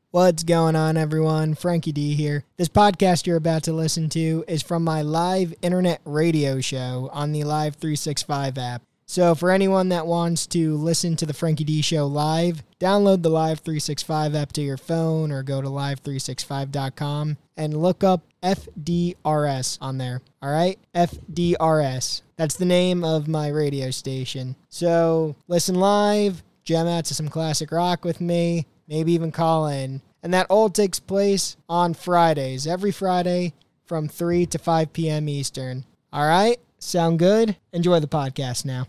What's going on, everyone? Frankie D here. This podcast you're about to listen to is from my live internet radio show on the Live 365 app. So for anyone that wants to listen to the Frankie D Show live, download the Live 365 app to your phone or go to live365.com and look up FDRS on there. All right? FDRS. That's the name of my radio station. So listen live, jam out to some classic rock with me, maybe even call in. And that all takes place on Fridays, every Friday from 3 to 5 p.m. Eastern. All right? Sound good? Enjoy the podcast now.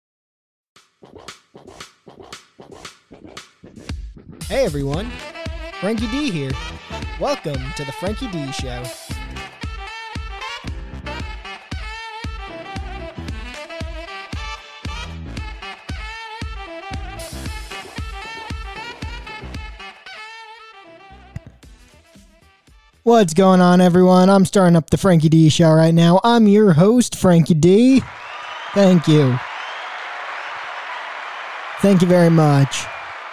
Hey everyone, Frankie D here. Welcome to the Frankie D Show. What's going on, everyone? I'm starting up the Frankie D Show right now. I'm your host, Frankie D. Thank you. Thank you very much.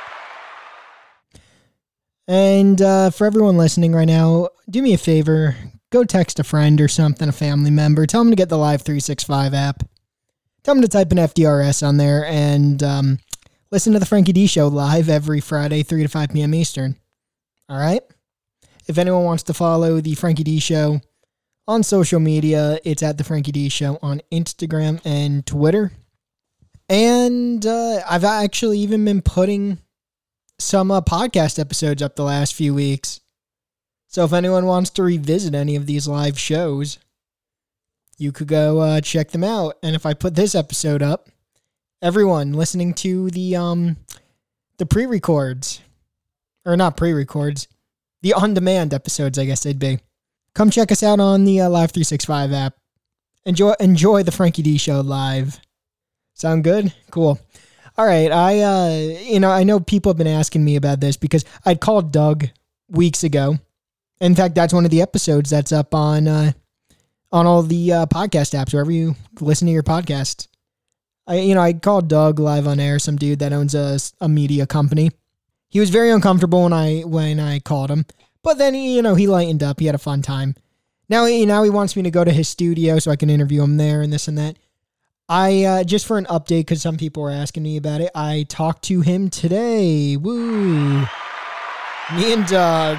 And for everyone listening right now, do me a favor. Go text a friend or something, a family member. Tell them to get the Live 365 app. Tell them to type in FDRS on there and listen to the Frankie D Show live every Friday, 3 to 5 p.m. Eastern. All right? If anyone wants to follow the Frankie D Show on social media, it's at the Frankie D Show on Instagram and Twitter. And I've actually even been putting some podcast episodes up the last few weeks. So if anyone wants to revisit any of these live shows, you could go check them out. And if I put this episode up, everyone listening to the pre-records, or not pre-records, the on-demand episodes, I guess they'd be. Come check us out on the Live 365 app. Enjoy the Frankie D Show live. Sound good? Cool. All right. I know people have been asking me about this because I'd called Doug weeks ago. In fact, that's one of the episodes that's up on all the podcast apps, wherever you listen to your podcasts. I called Doug live on air, some dude that owns a media company. He was very uncomfortable when I called him, but then he lightened up. He had a fun time. Now he wants me to go to his studio so I can interview him there and this and that. I just for an update, because some people were asking me about it, I talked to him today. Woo! Me and Doug.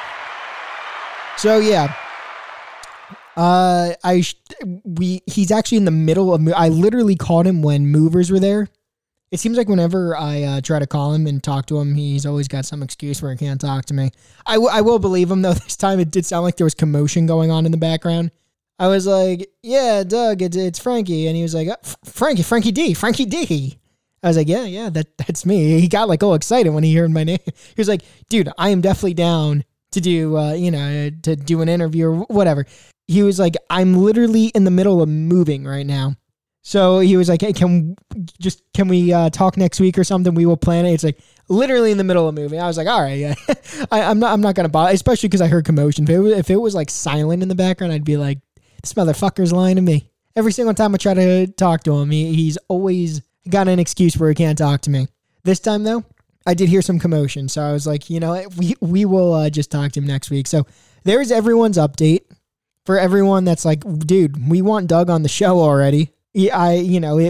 So yeah, he's actually in the middle of. I literally called him when movers were there. It seems like whenever I try to call him and talk to him, he's always got some excuse where he can't talk to me. I will believe him, though. This time it did sound like there was commotion going on in the background. I was like, yeah, Doug, it's Frankie. And he was like, Frankie D. I was like, yeah, that's me. He got like all excited when he heard my name. He was like, dude, I am definitely down to do, to do an interview or whatever. He was like, I'm literally in the middle of moving right now. So he was like, hey, can we talk next week or something? We will plan it. It's like literally in the middle of moving. I was like, all right, yeah. I'm not going to bother, especially because I heard commotion. If it was like silent in the background, I'd be like, this motherfucker's lying to me. Every single time I try to talk to him, he's always got an excuse where he can't talk to me. This time though, I did hear some commotion. So I was like, we will just talk to him next week. So there's everyone's update for everyone that's like, dude, we want Doug on the show already. Yeah,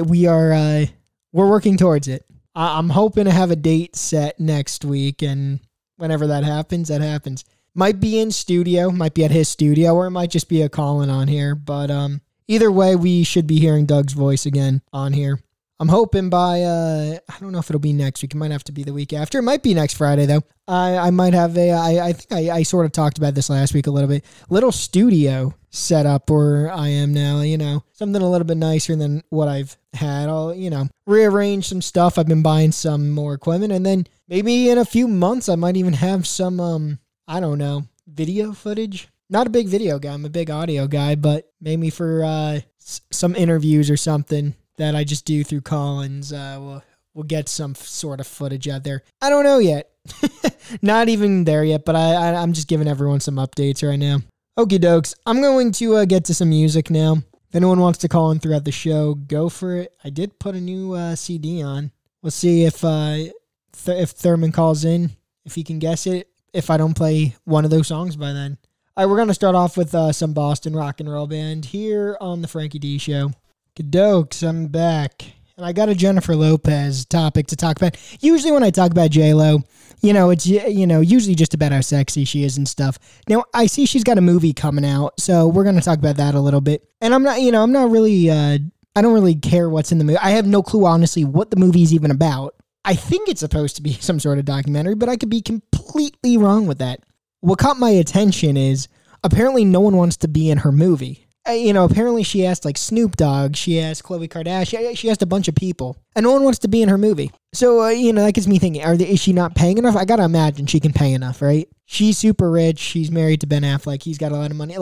we're working towards it. I'm hoping to have a date set next week, and whenever that happens, that happens. Might be in studio, might be at his studio, or it might just be a call-in on here. But either way, we should be hearing Doug's voice again on here. I'm hoping by, I don't know if it'll be next week. It might have to be the week after. It might be next Friday, though. I might have I think I sort of talked about this last week a little bit. Little studio set up where I am now, something a little bit nicer than what I've had. I'll, rearrange some stuff. I've been buying some more equipment. And then maybe in a few months, I might even have some, I don't know, video footage. Not a big video guy. I'm a big audio guy, but maybe for some interviews or something that I just do through Collins, we'll get some sort of footage out there. I don't know yet. Not even there yet, but I'm just giving everyone some updates right now. Okie dokes. I'm going to get to some music now. If anyone wants to call in throughout the show, go for it. I did put a new CD on. We'll see if Thurman calls in, if he can guess it. if I don't play one of those songs by then. All right, we're going to start off with some Boston rock and roll band here on the Frankie D Show. Kadokes, I'm back. And I got a Jennifer Lopez topic to talk about. Usually when I talk about J-Lo, it's usually just about how sexy she is and stuff. Now, I see she's got a movie coming out, so we're going to talk about that a little bit. And I'm not really, I don't really care what's in the movie. I have no clue, honestly, what the movie is even about. I think it's supposed to be some sort of documentary, but I could be completely wrong with that. What caught my attention is apparently no one wants to be in her movie. Apparently she asked like Snoop Dogg, she asked Khloe Kardashian, she asked a bunch of people, and no one wants to be in her movie. So, that gets me thinking, is she not paying enough? I gotta imagine she can pay enough, right? She's super rich, she's married to Ben Affleck, he's got a lot of money.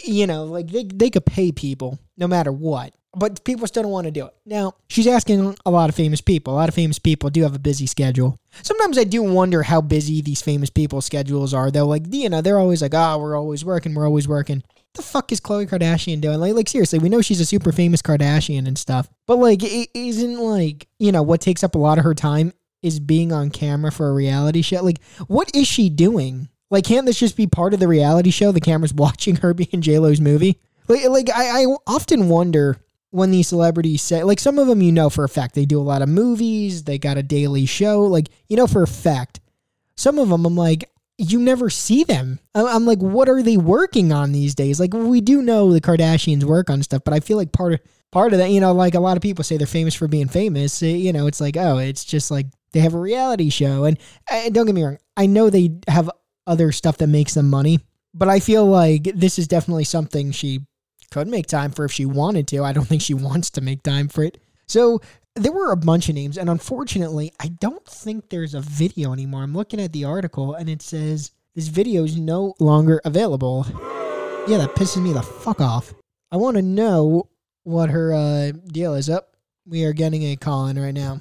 They could pay people no matter what. But people still don't want to do it. Now, she's asking a lot of famous people. A lot of famous people do have a busy schedule. Sometimes I do wonder how busy these famous people's schedules are. They're always like, we're always working. What the fuck is Khloe Kardashian doing? Like seriously, we know she's a super famous Kardashian and stuff. But it isn't what takes up a lot of her time is being on camera for a reality show. Like, what is she doing? Like, can't this just be part of the reality show? The camera's watching her be in J-Lo's movie? I often wonder when these celebrities say, some of them, for a fact, they do a lot of movies, they got a daily show, for a fact. Some of them, I'm like, you never see them. I'm like, what are they working on these days? We do know the Kardashians work on stuff, but I feel like part of that, a lot of people say they're famous for being famous. It's like, it's just like they have a reality show. And don't get me wrong, I know they have other stuff that makes them money, but I feel like this is definitely something she could make time for if she wanted to. I don't think she wants to make time for it. So there were a bunch of names, and unfortunately, I don't think there's a video anymore. I'm looking at the article, and it says this video is no longer available. Yeah, that pisses me the fuck off. I want to know what her deal is. We are getting a call in right now.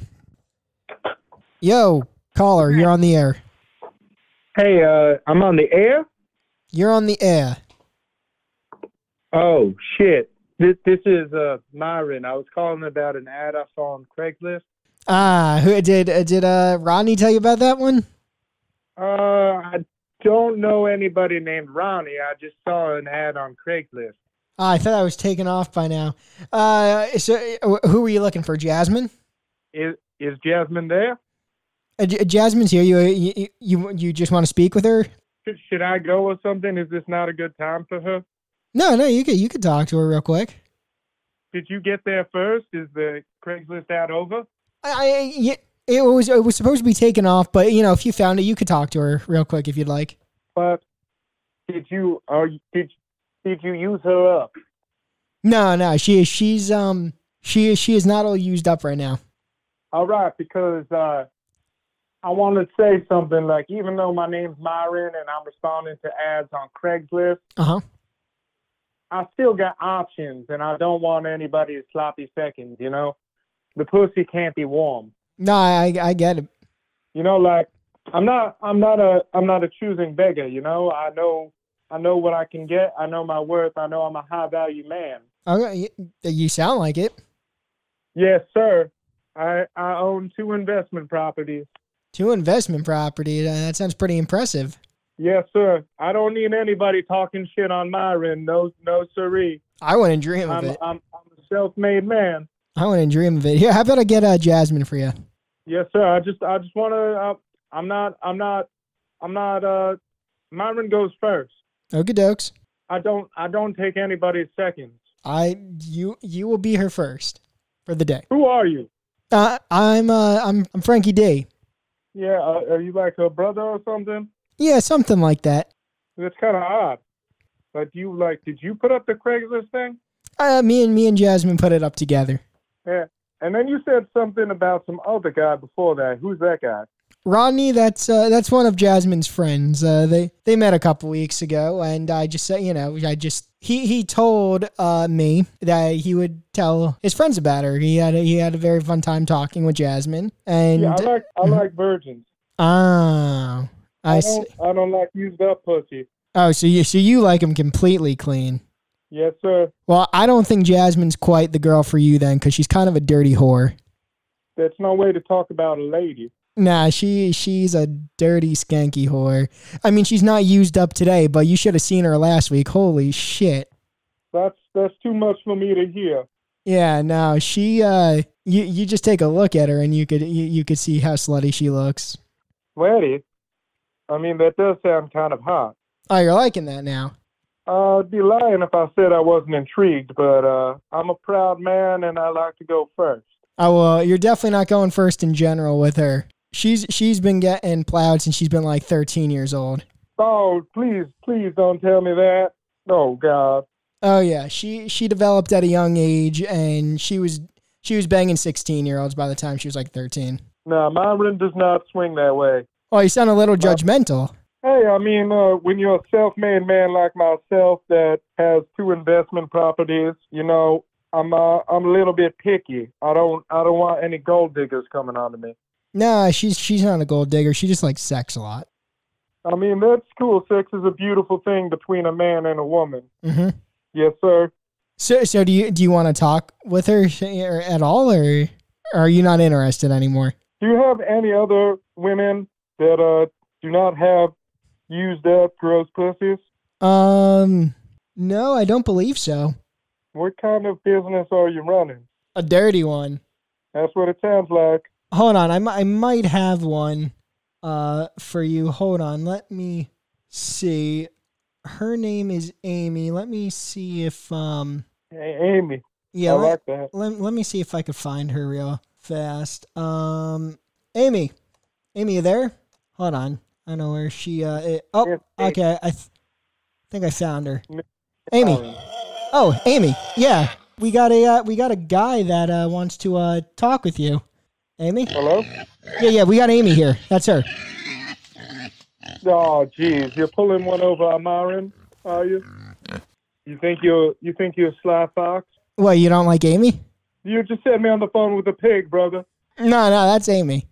Yo, caller, you're on the air. Hey, I'm on the air? You're on the air. Oh, shit. This is Myron. I was calling about an ad I saw on Craigslist. Who did Ronnie tell you about that one? I don't know anybody named Ronnie. I just saw an ad on Craigslist. I thought I was taken off by now. So who were you looking for, Jasmine? Is Jasmine there? Jasmine's here. You just want to speak with her? Should I go or something? Is this not a good time for her? No, you could talk to her real quick. Did you get there first? Is the Craigslist ad over? It was supposed to be taken off, but if you found it, you could talk to her real quick if you'd like. But did you use her up? No, she is not all used up right now. All right, because I want to say something. Even though my name's Myron and I'm responding to ads on Craigslist, I still got options, and I don't want anybody's sloppy seconds. The pussy can't be warm. No, I get it. I'm not a choosing beggar. I know what I can get. I know my worth. I know I'm a high value man. Okay, you sound like it. Yes, sir. I own 2 investment properties. 2 investment properties. That sounds pretty impressive. Yes, sir. I don't need anybody talking shit on Myron. No, sirree. I wouldn't dream of it. I'm a self-made man. I wouldn't dream of it. Here, how about I get Jasmine for you? Yes, sir. I just want to. I'm not. Myron goes first. Okie dokes. I don't take anybody's seconds. You will be her first for the day. Who are you? I'm Frankie D. Yeah. Are you like her brother or something? Yeah, something like that. That's kind of odd. But did you put up the Craigslist thing? Me and Jasmine put it up together. Yeah. And then you said something about some other guy before that. Who's that guy? Rodney, that's one of Jasmine's friends. They met a couple weeks ago, and I just said, he told me that he would tell his friends about her. He had a very fun time talking with Jasmine, and yeah, I like virgins. Oh, I don't like used up pussy. Oh, so you like him completely clean? Yes, sir. Well, I don't think Jasmine's quite the girl for you then, because she's kind of a dirty whore. That's no way to talk about a lady. Nah, she's a dirty, skanky whore. I mean, she's not used up today, but you should have seen her last week. Holy shit. That's too much for me to hear. Yeah, no, she you just take a look at her and you could see how slutty she looks. Slutty? I mean, that does sound kind of hot. Oh, you're liking that now? I'd be lying if I said I wasn't intrigued, but I'm a proud man and I like to go first. Oh, well, you're definitely not going first in general with her. She's been getting plowed since she's been like 13 years old. Oh, please don't tell me that. Oh, God. Oh, yeah. She developed at a young age, and she was banging 16-year-olds by the time she was like 13. No, Myron does not swing that way. Oh, you sound a little judgmental. Hey, I mean, when you're a self-made man like myself that has 2 investment properties, you know, I'm a little bit picky. I don't want any gold diggers coming onto me. Nah, she's not a gold digger. She just likes sex a lot. I mean, that's cool. Sex is a beautiful thing between a man and a woman. Mm-hmm. Yes, sir. So do you want to talk with her at all, or are you not interested anymore? Do you have any other women that do not have used up gross pussies? No, I don't believe so. What kind of business are you running? A dirty one. That's what it sounds like. Hold on, I might have one for you. Hold on, let me see. Her name is Amy. Let me see if Hey, Amy. Yeah, I like that. Let me see if I could find her real fast. Amy, you there? Hold on, I know where she. Okay, I think I found her. Amy. Oh, Amy. Yeah, we got a guy that wants to talk with you. Amy? Hello? Yeah, we got Amy here. That's her. Oh, geez, you're pulling one over on Myron, are you? You think you're a sly fox? What, you don't like Amy? You just set me on the phone with a pig, brother. No, that's Amy.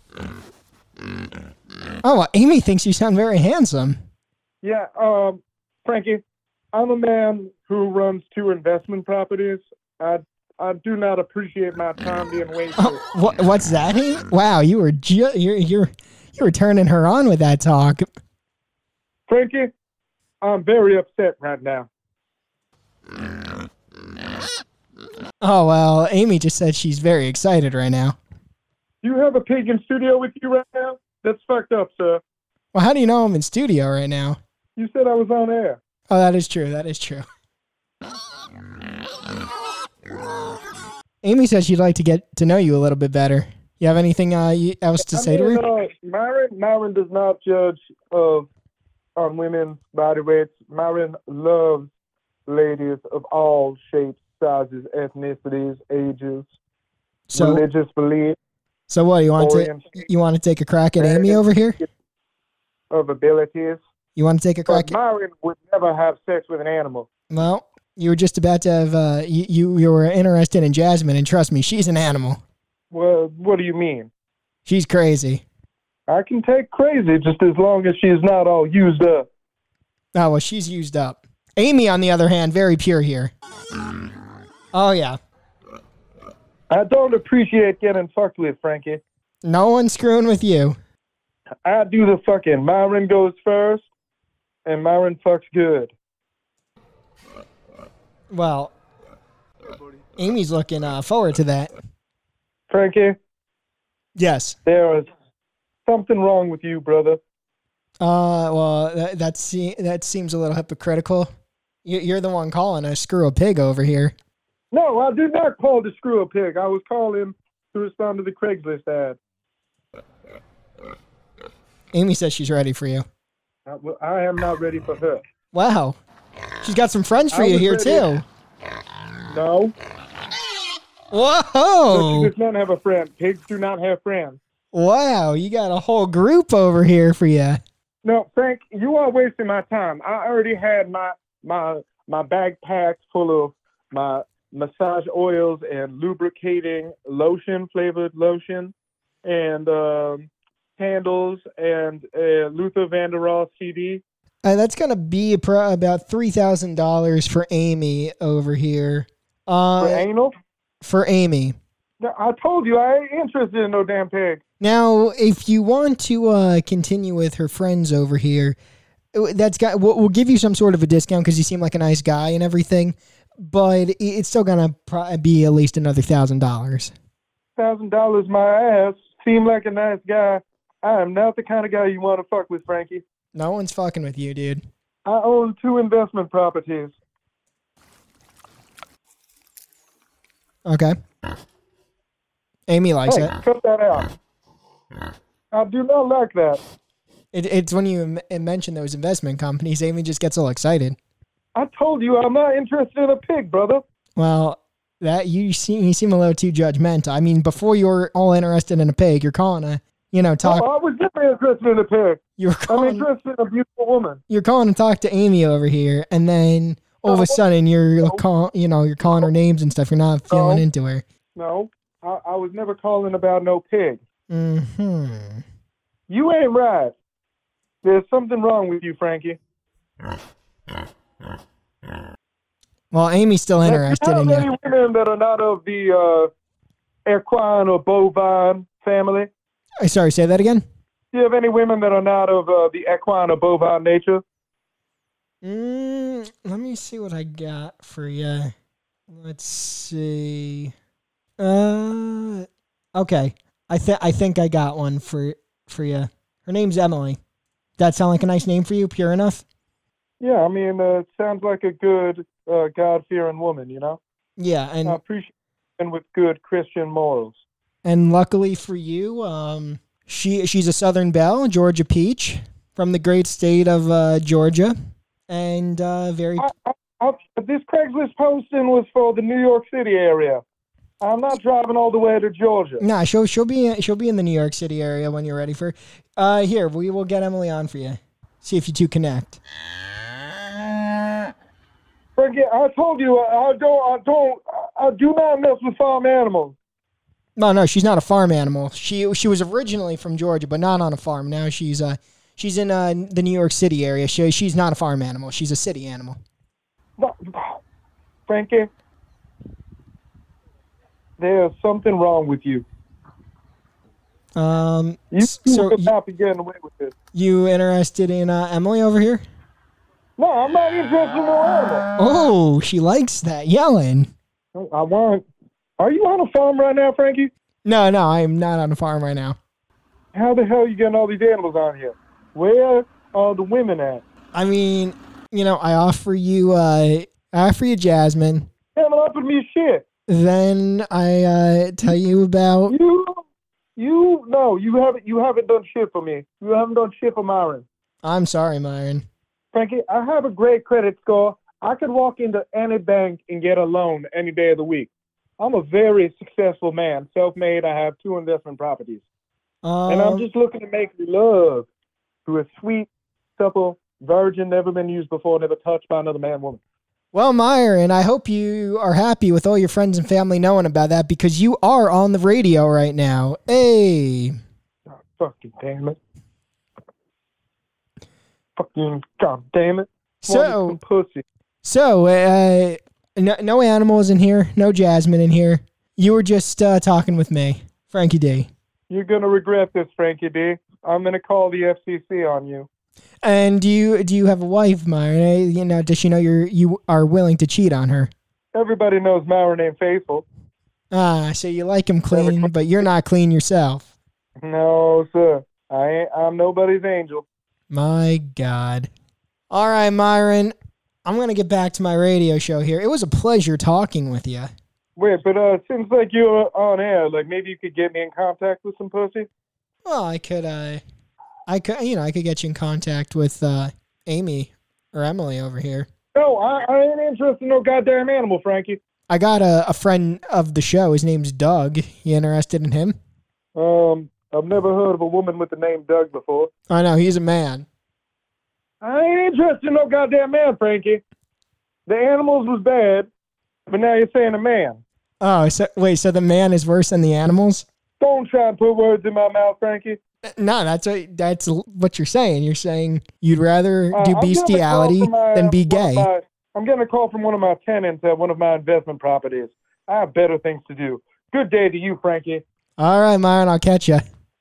Oh, well, Amy thinks you sound very handsome. Yeah, Frankie, I'm a man who runs 2 investment properties. I do not appreciate my time being wasted. Oh, what's that? Wow, you were you were turning her on with that talk. Frankie, I'm very upset right now. Oh, well, Amy just said she's very excited right now. Do you have a pig in studio with you right now? That's fucked up, sir. Well, how do you know I'm in studio right now? You said I was on air. Oh, that is true. Amy said she'd like to get to know you a little bit better. You have anything else to say to her? Myron does not judge on women's body weights. Myron loves ladies of all shapes, sizes, ethnicities, ages, religious beliefs. So what, you want to take a crack at Amy over here? Of abilities. You want to take a crack? But Myron would never have sex with an animal. Well, you were just about to have, you were interested in Jasmine, and trust me, she's an animal. Well, what do you mean? She's crazy. I can take crazy just as long as she's not all used up. Oh, well, she's used up. Amy, on the other hand, very pure here. Oh, yeah. I don't appreciate getting fucked with, Frankie. No one's screwing with you. I do the fucking. Myron goes first, and Myron fucks good. Well, Amy's looking forward to that. Frankie? Yes. There is something wrong with you, brother. Well, that seems a little hypocritical. You're the one calling a screw a pig over here. No, I did not call to screw a pig. I was calling to respond to the Craigslist ad. Amy says she's ready for you. I am not ready for her. Wow. She's got some friends for you here, ready. Too. No. Whoa. She does not have a friend. Pigs do not have friends. Wow, you got a whole group over here for you. No, Frank, you are wasting my time. I already had my bag packed full of my massage oils and lubricating lotion, flavored lotion, and candles, and Luther Vandross CD. That's going to be about $3,000 for Amy over here. For anal? For Amy. I told you I ain't interested in no damn pig. Now, if you want to continue with her friends over here, we'll give you some sort of a discount because you seem like a nice guy and everything, but it's still gonna be at least another $1,000. $1,000 my ass. Seem like a nice guy. I am not the kind of guy you want to fuck with, Frankie. No one's fucking with you, dude. I own 2 investment properties. Okay. Amy likes it. Cut that out. I do not like that. It's when you mention those investment companies, Amy just gets all excited. I told you I'm not interested in a pig, brother. Well, that you seem a little too judgmental. I mean, before you were all interested in a pig, you're calling talk. No, I was never interested in a pig. I'm interested in a beautiful woman. You're calling to talk to Amy over here, and then all of a sudden you're calling her names and stuff. You're not feeling into her. No, I was never calling about no pig. Mm-hmm. You ain't right. There's something wrong with you, Frankie. Well, Amy's still interested in you. Do you have any women that are not of the equine or bovine family? Sorry, say that again? Do you have any women that are not of the equine or bovine nature? Let me see what I got for you. Let's see. Okay. I think I got one for you. Her name's Emily. That sound like a nice name for you? Pure enough? Yeah, I mean, it sounds like a good God-fearing woman, you know? Yeah, and I appreciate and with good Christian morals. And luckily for you, she's a Southern Belle, Georgia Peach, from the great state of Georgia, and very. This Craigslist posting was for the New York City area. I'm not driving all the way to Georgia. Nah, she'll be in the New York City area when you're ready for. Here, we will get Emily on for you. See if you two connect. Frankie, I told you I do not mess with farm animals. No, she's not a farm animal. She was originally from Georgia, but not on a farm. Now she's in the New York City area. She's not a farm animal. She's a city animal. Frankie, there's something wrong with you. You would not be getting away with this. You interested in Emily over here? No, I'm not interested in no animal. Oh, she likes that yelling. Are you on a farm right now, Frankie? No, I'm not on a farm right now. How the hell are you getting all these animals on here? Where are the women at? I mean, I offer you Jasmine. Damn, offered me shit. Then I tell you about you haven't done shit for me. You haven't done shit for Myron. I'm sorry, Myron. Frankie, I have a great credit score. I could walk into any bank and get a loan any day of the week. I'm a very successful man, self-made. I have 2 investment properties. And I'm just looking to make love to a sweet, supple virgin, never been used before, never touched by another man, woman. Well, Myron, I hope you are happy with all your friends and family knowing about that because you are on the radio right now. Hey. Oh, fucking damn it. Fucking god damn it. So, pussy. No animals in here, no Jasmine in here. You were just talking with me, Frankie D. You're going to regret this, Frankie D. I'm going to call the FCC on you. And do you have a wife, Myron? Does she know you are willing to cheat on her? Everybody knows Myron ain't faithful. So you like him clean, but you're not clean yourself. No, sir. I'm nobody's angel. My God. All right, Myron. I'm going to get back to my radio show here. It was a pleasure talking with you. Wait, but since you're on air, maybe you could get me in contact with some pussy? Well, I could get you in contact with Amy or Emily over here. No, I ain't interested in no goddamn animal, Frankie. I got a friend of the show. His name's Doug. You interested in him? I've never heard of a woman with the name Doug before. I know, he's a man. I ain't interested in no goddamn man, Frankie. The animals was bad, but now you're saying a man. Oh, so the man is worse than the animals? Don't try and put words in my mouth, Frankie. No, that's what you're saying. You're saying you'd rather do bestiality than be gay. I'm getting a call from one of my tenants at one of my investment properties. I have better things to do. Good day to you, Frankie. All right, Myron, I'll catch you.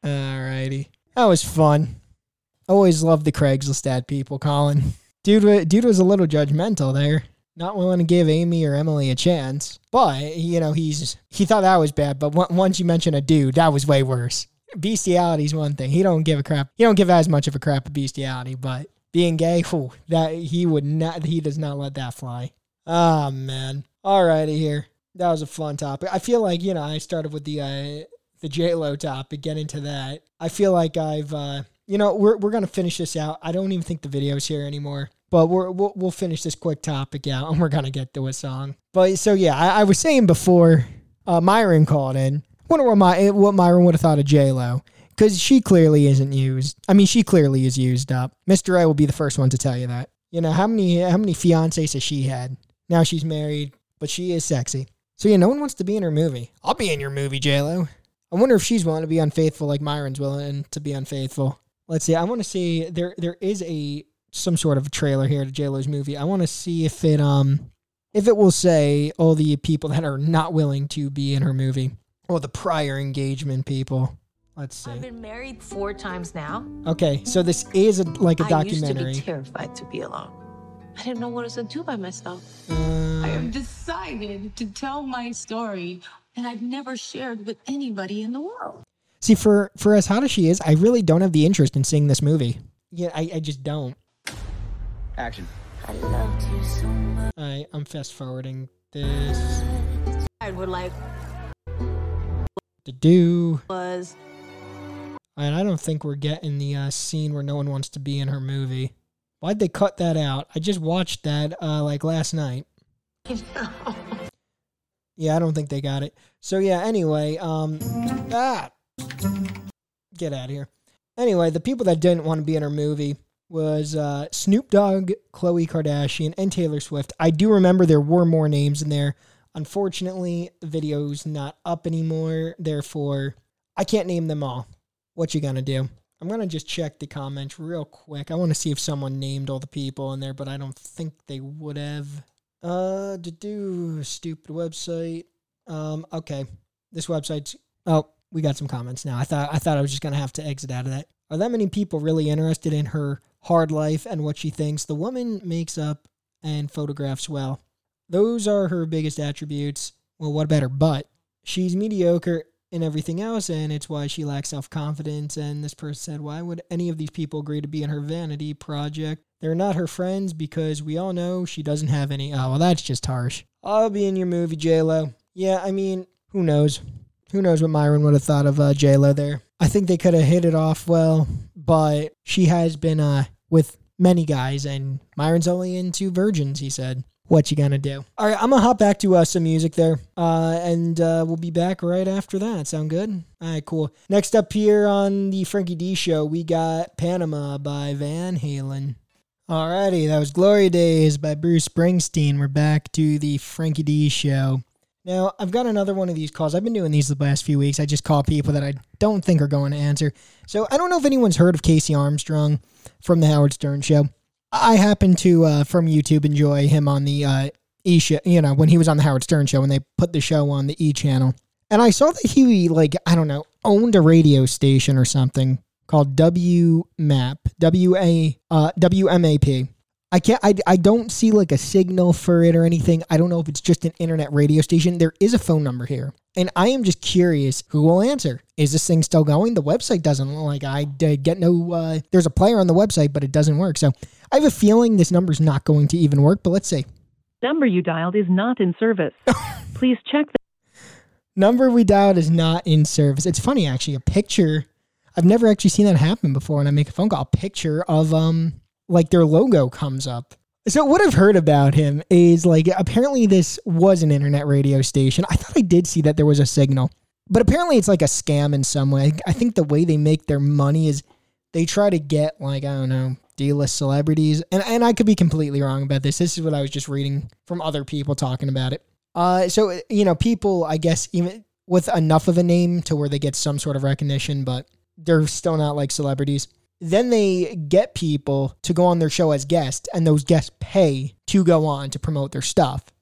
Alrighty. That was fun. Always loved the Craigslist ad people, Colin. Dude was a little judgmental there. Not willing to give Amy or Emily a chance. But, you know, he thought that was bad. But once you mention a dude, that was way worse. Bestiality is one thing. He don't give a crap. He don't give as much of a crap at bestiality. But being gay, he does not let that fly. Ah, man. Alrighty here. That was a fun topic. I feel like, you know, I started with the J-Lo topic, get into that. I feel like I've, you know, we're going to finish this out. I don't even think the video's here anymore. But we'll finish this quick topic out, and we're going to get to a song. But so, yeah, I was saying before Myron called in, I wonder what Myron would have thought of J-Lo, because she clearly isn't used. I mean, she clearly is used up. Mr. A will be the first one to tell you that. You know, how many fiancés has she had? Now she's married, but she is sexy. So, yeah, no one wants to be in her movie. I'll be in your movie, J-Lo. I wonder if she's willing to be unfaithful like Myron's willing to be unfaithful. Let's see. I want to see, there is some sort of a trailer here to J-Lo's movie. I want to see if it will say all the people that are not willing to be in her movie, or the prior engagement people. Let's see. I've been married 4 times now. Okay, so this is like a documentary. I used to be terrified to be alone. I didn't know what to do by myself. I have decided to tell my story, and I've never shared with anybody in the world. See, for as hot as she is, I really don't have the interest in seeing this movie. Yeah, I just don't. Action. I loved you so much. I'm fast forwarding this. I would like to do. Was. And I don't think we're getting the scene where no one wants to be in her movie. Why'd they cut that out? I just watched that like last night. Yeah, I don't think they got it. So yeah, anyway, get out of here. Anyway, the people that didn't want to be in her movie was Snoop Dogg, Khloe Kardashian, and Taylor Swift. I do remember there were more names in there. Unfortunately, the video's not up anymore. Therefore, I can't name them all. What you gonna do? I'm gonna just check the comments real quick. I want to see if someone named all the people in there, but I don't think they would have. Stupid website. Okay. This website's... Oh, we got some comments now. I thought I was just gonna have to exit out of that. Are that many people really interested in her hard life and what she thinks? The woman makes up and photographs well. Those are her biggest attributes. Well, what about her butt? She's mediocre in everything else, and it's why she lacks self-confidence. And this person said, why would any of these people agree to be in her vanity project? They're not her friends because we all know she doesn't have any. Oh, well, that's just harsh. I'll be in your movie, J-Lo. Yeah, I mean, who knows? Who knows what Myron would have thought of J-Lo there? I think they could have hit it off well, but she has been with many guys, and Myron's only into virgins, he said. What you gonna do? All right, I'm gonna hop back to some music there, and we'll be back right after that. Sound good? All right, cool. Next up here on the Frankie D Show, we got Panama by Van Halen. Alrighty, that was Glory Days by Bruce Springsteen. We're back to the Frankie D Show. Now, I've got another one of these calls. I've been doing these the last few weeks. I just call people that I don't think are going to answer. So I don't know if anyone's heard of Casey Armstrong from the Howard Stern Show. I happen to, from YouTube, enjoy him on the E! Show, you know, when he was on the Howard Stern Show, when they put the show on the E! Channel. And I saw that he, like, I don't know, owned a radio station or something called WMAP, WMAP. I don't see like a signal for it or anything. I don't know if it's just an internet radio station. There is a phone number here. And I am just curious who will answer. Is this thing still going? The website doesn't look like I get no, there's a player on the website, but it doesn't work. So I have a feeling this number's not going to even work, but let's see. Number you dialed is not in service. Please check the number we dialed is not in service. It's funny, actually, a picture. I've never actually seen that happen before when I make a phone call. A picture of, like their logo comes up. So what I've heard about him is like, apparently this was an internet radio station. I thought I did see that there was a signal, but apparently it's like a scam in some way. I think the way they make their money is they try to get like, I don't know, D-list celebrities. And I could be completely wrong about this. This is what I was just reading from other people talking about it. So, you know, people, I guess, even with enough of a name to where they get some sort of recognition, but they're still not like celebrities. Then they get people to go on their show as guests, and those guests pay to go on to promote their stuff.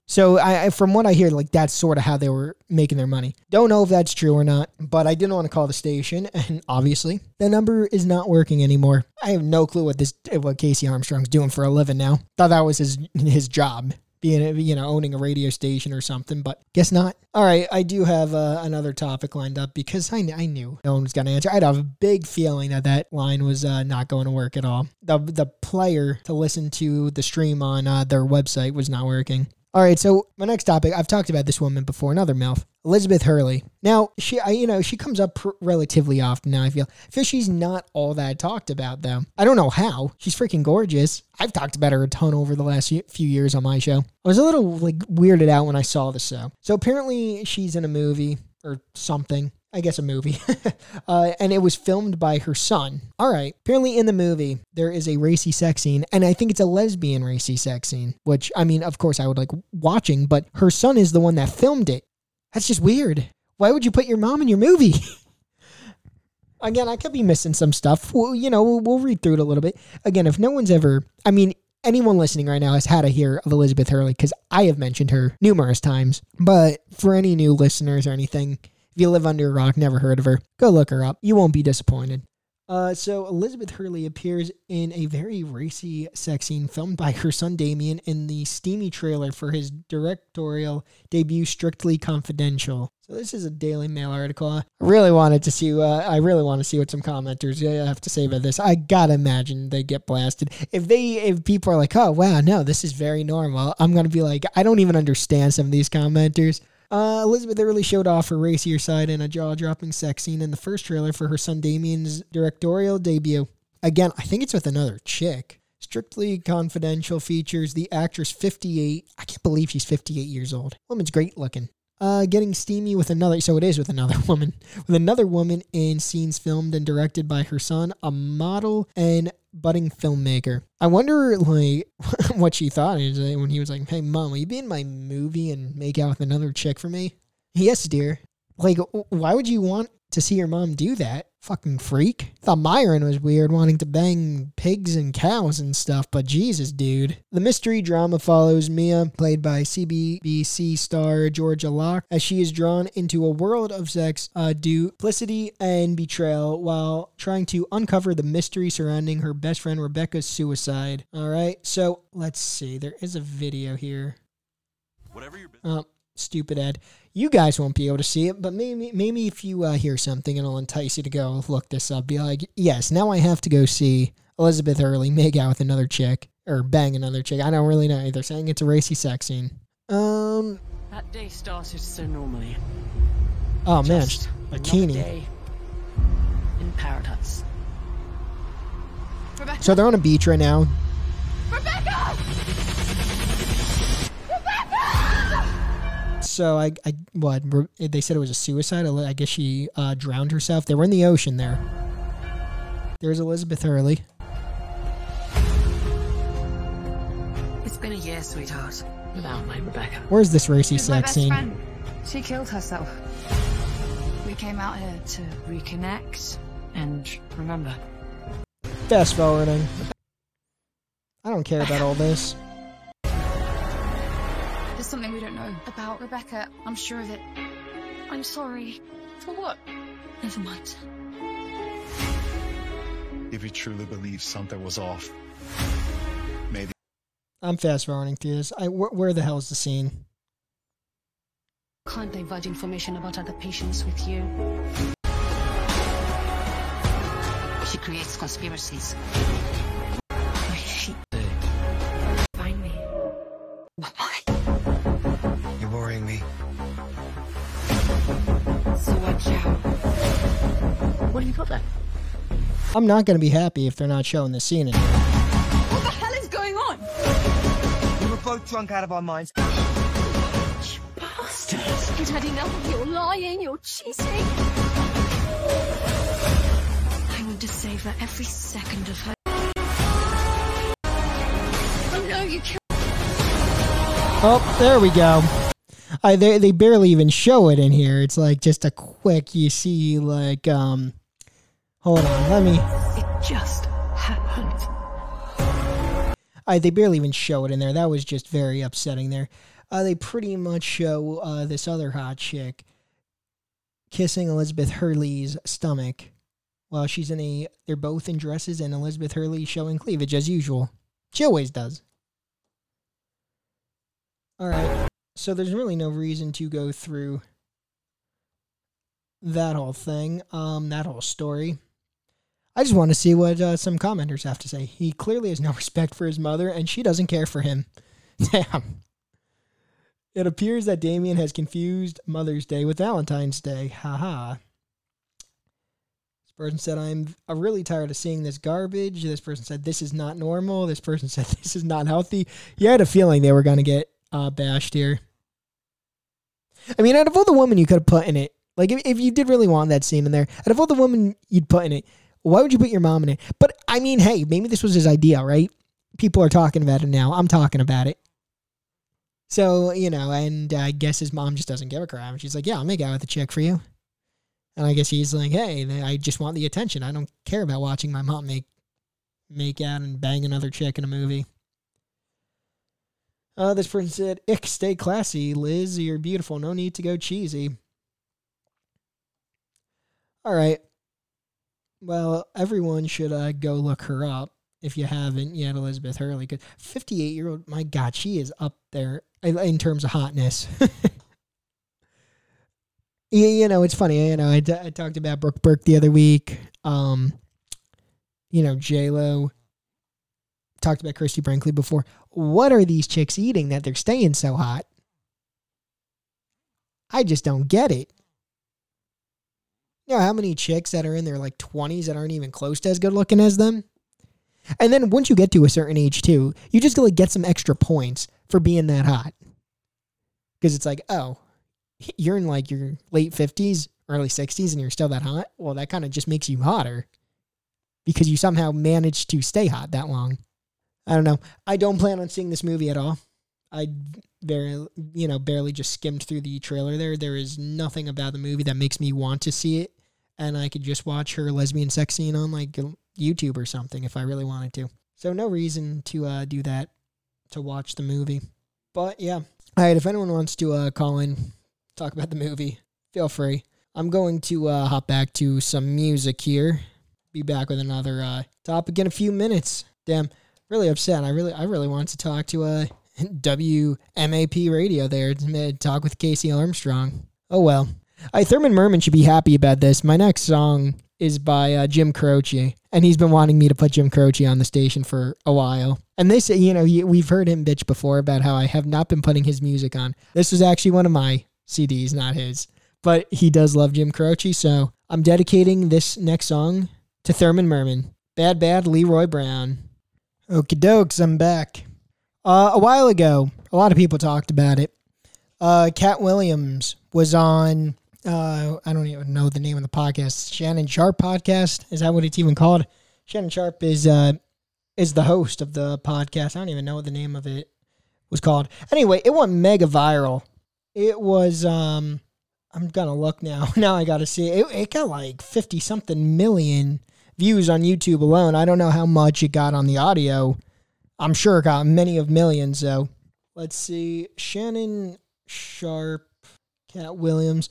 So from what I hear, like that's sort of how they were making their money. Don't know if that's true or not, but I didn't want to call the station, and obviously the number is not working anymore. I have no clue what Casey Armstrong's doing for a living now. Thought that was his job, being owning a radio station or something, but guess not. All right, I do have another topic lined up because I knew no one was going to answer. I'd have a big feeling that line was not going to work at all. The player to listen to the stream on their website was not working. All right, so my next topic, I've talked about this woman before, another MILF, Elizabeth Hurley. Now, she comes up relatively often now, I feel she's not all that talked about, though. I don't know how. She's freaking gorgeous. I've talked about her a ton over the last few years on my show. I was a little, weirded out when I saw this show. So apparently she's in a movie or something. I guess a movie. And it was filmed by her son. All right. Apparently in the movie, there is a racy sex scene, and I think it's a lesbian racy sex scene, which, I mean, of course I would like watching, but her son is the one that filmed it. That's just weird. Why would you put your mom in your movie? Again, I could be missing some stuff. Well, we'll read through it a little bit. Again, if no one's ever, anyone listening right now has had to hear of Elizabeth Hurley, because I have mentioned her numerous times, but for any new listeners or anything, if you live under a rock, never heard of her, go look her up. You won't be disappointed. So Elizabeth Hurley appears in a very racy sex scene filmed by her son Damien in the steamy trailer for his directorial debut, Strictly Confidential. So this is a Daily Mail article. I really want to see what some commenters have to say about this. I gotta imagine they get blasted. If people are like, oh wow, no, this is very normal, I'm gonna be like, I don't even understand some of these commenters. Elizabeth Hurley showed off her racier side in a jaw-dropping sex scene in the first trailer for her son Damien's directorial debut. Again, I think it's with another chick. Strictly Confidential features the actress 58. I can't believe she's 58 years old. Woman's great looking. Getting steamy with another, so it is with another woman. With another woman in scenes filmed and directed by her son, a model and budding filmmaker. I wonder, what she thought when he was like, hey, Mom, will you be in my movie and make out with another chick for me? Yes, dear. Why would you want to see your mom do that? Fucking freak. Thought Myron was weird, wanting to bang pigs and cows and stuff, but Jesus, dude. The mystery drama follows Mia, played by CBBC star Georgia Locke, as she is drawn into a world of sex, duplicity, and betrayal while trying to uncover the mystery surrounding her best friend Rebecca's suicide. All right, so let's see. There is a video here. Whatever your stupid ad. You guys won't be able to see it, but maybe if you hear something, it'll entice you to go look this up. Be like, yes, now I have to go see Elizabeth Hurley make out with another chick, or bang another chick. I don't really know. They're saying it's a racy sex scene. That day started so normally. Oh man, Just bikini. day in paradise. Rebecca! So they're on a beach right now. Rebecca! So they said it was a suicide. I guess she drowned herself. They were in the ocean there. There's Elizabeth Hurley. It's been a year, sweetheart, without my Rebecca. Where's this racy She's my sex best scene? friend. She killed herself. We came out here to Reconnect and remember. Fast forwarding. I don't care about all this. There's something we don't know about Rebecca. I'm sure of it. I'm sorry. For what? Never mind. If you truly believe something was off, maybe. I'm fast forwarding through this. Where the hell is the scene? Can't divulge information about other patients with you. She creates conspiracies. Find me. You're worrying me. So watch out. What have you got there? I'm not going to be happy if they're not showing the scene in here. What the hell is going on? We were both drunk out of our minds. You bastards. You'd had enough. You're lying. You're cheating. I want to savor every second of her. Oh no, you killed. Oh, there we go. They barely even show it in here. It's like just a quick, you see, like, hold on, let me. It just happened. They barely even show it in there. That was just very upsetting there. they pretty much show this other hot chick kissing Elizabeth Hurley's stomach while she's they're both in dresses and Elizabeth Hurley showing cleavage as usual. She always does. All right, so there's really no reason to go through that whole thing, that whole story. I just want to see what some commenters have to say. He clearly has no respect for his mother, and she doesn't care for him. Damn. It appears that Damien has confused Mother's Day with Valentine's Day. Haha. This person said, I'm really tired of seeing this garbage. This person said, this is not normal. This person said, this is not healthy. You had a feeling they were going to get bashed here. I mean, out of all the women you could have put in it, like if you did really want that scene in there, out of all the women you'd put in it, why would you put your mom in it? But I mean, hey, maybe this was his idea, right? People are talking about it now. I'm talking about it. So, and I guess his mom just doesn't give a crap. She's like, yeah, I'll make out with a chick for you. And I guess he's like, hey, I just want the attention. I don't care about watching my mom make out and bang another chick in a movie. This person said, ick, stay classy. Liz, you're beautiful. No need to go cheesy. All right. Well, everyone should go look her up if you haven't yet, Elizabeth Hurley. 58-year-old, my God, she is up there in terms of hotness. It's funny. I talked about Brooke Burke the other week. J-Lo. Talked about Christy Brinkley before. What are these chicks eating that they're staying so hot? I just don't get it. You know how many chicks that are in their 20s that aren't even close to as good looking as them? And then once you get to a certain age too, you just get some extra points for being that hot. Because it's like, oh, you're in your late 50s, early 60s, and you're still that hot? Well, that kind of just makes you hotter. Because you somehow managed to stay hot that long. I don't know. I don't plan on seeing this movie at all. I barely just skimmed through the trailer there. There is nothing about the movie that makes me want to see it. And I could just watch her lesbian sex scene on YouTube or something if I really wanted to. So no reason to do that, to watch the movie. But yeah. All right, if anyone wants to call in, talk about the movie, feel free. I'm going to hop back to some music here. Be back with another topic in a few minutes. Damn, really upset. I really want to talk to WMAP radio there to talk with Casey Armstrong. Oh well. Thurman Merman should be happy about this. My next song is by Jim Croce, and he's been wanting me to put Jim Croce on the station for a while. And this, we've heard him bitch before about how I have not been putting his music on. This was actually one of my CDs, not his. But he does love Jim Croce, so I'm dedicating this next song to Thurman Merman. Bad, Bad Leroy Brown. Okie dokes, I'm back. A while ago, a lot of people talked about it. Cat Williams was on, I don't even know the name of the podcast, Shannon Sharp podcast. Is that what it's even called? Shannon Sharp is the host of the podcast. I don't even know what the name of it was called. Anyway, it went mega viral. It was, I'm going to look now. Now I got to see it. It got 50-something million views on YouTube alone. I don't know how much it got on the audio. I'm sure it got many of millions, though. Let's see. Shannon Sharp, Cat Williams.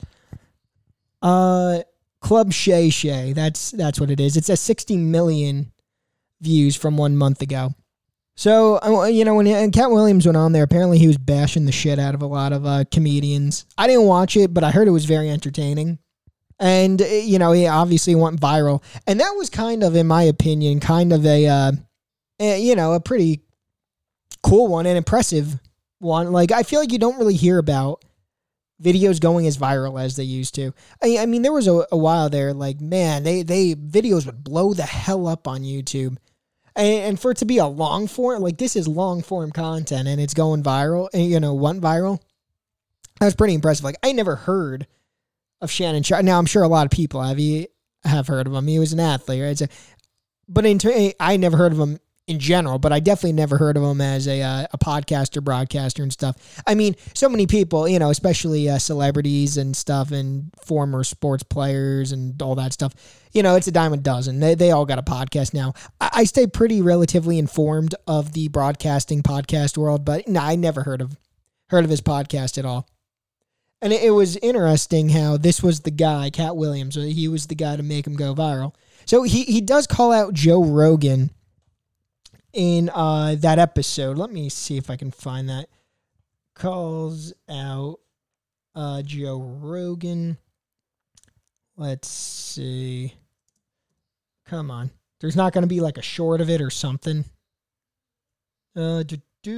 Club Shay Shay. That's what it is. It's at 60 million views from 1 month ago. So, when Cat Williams went on there, apparently he was bashing the shit out of a lot of comedians. I didn't watch it, but I heard it was very entertaining. And, he obviously went viral. And that was kind of, in my opinion, kind of a pretty cool one, an impressive one. I feel like you don't really hear about videos going as viral as they used to. I mean, there was a while there, man, they videos would blow the hell up on YouTube. And for it to be a long form, this is long form content and it's going viral, and, went viral. That was pretty impressive. I never heard of Shannon Sharp. Now, I'm sure a lot of people have heard of him. He was an athlete, right? So, but I never heard of him in general, but I definitely never heard of him as a podcaster, broadcaster, and stuff. I mean, so many people, especially celebrities and stuff, and former sports players and all that stuff. It's a dime a dozen. They all got a podcast now. I stay pretty relatively informed of the broadcasting podcast world, but no, I never heard of heard of his podcast at all. And it was interesting how this was the guy, Cat Williams, he was the guy to make him go viral. So he does call out Joe Rogan in that episode. Let me see if I can find that. Calls out Joe Rogan. Let's see. Come on. There's not going to be like a short of it or something. Let's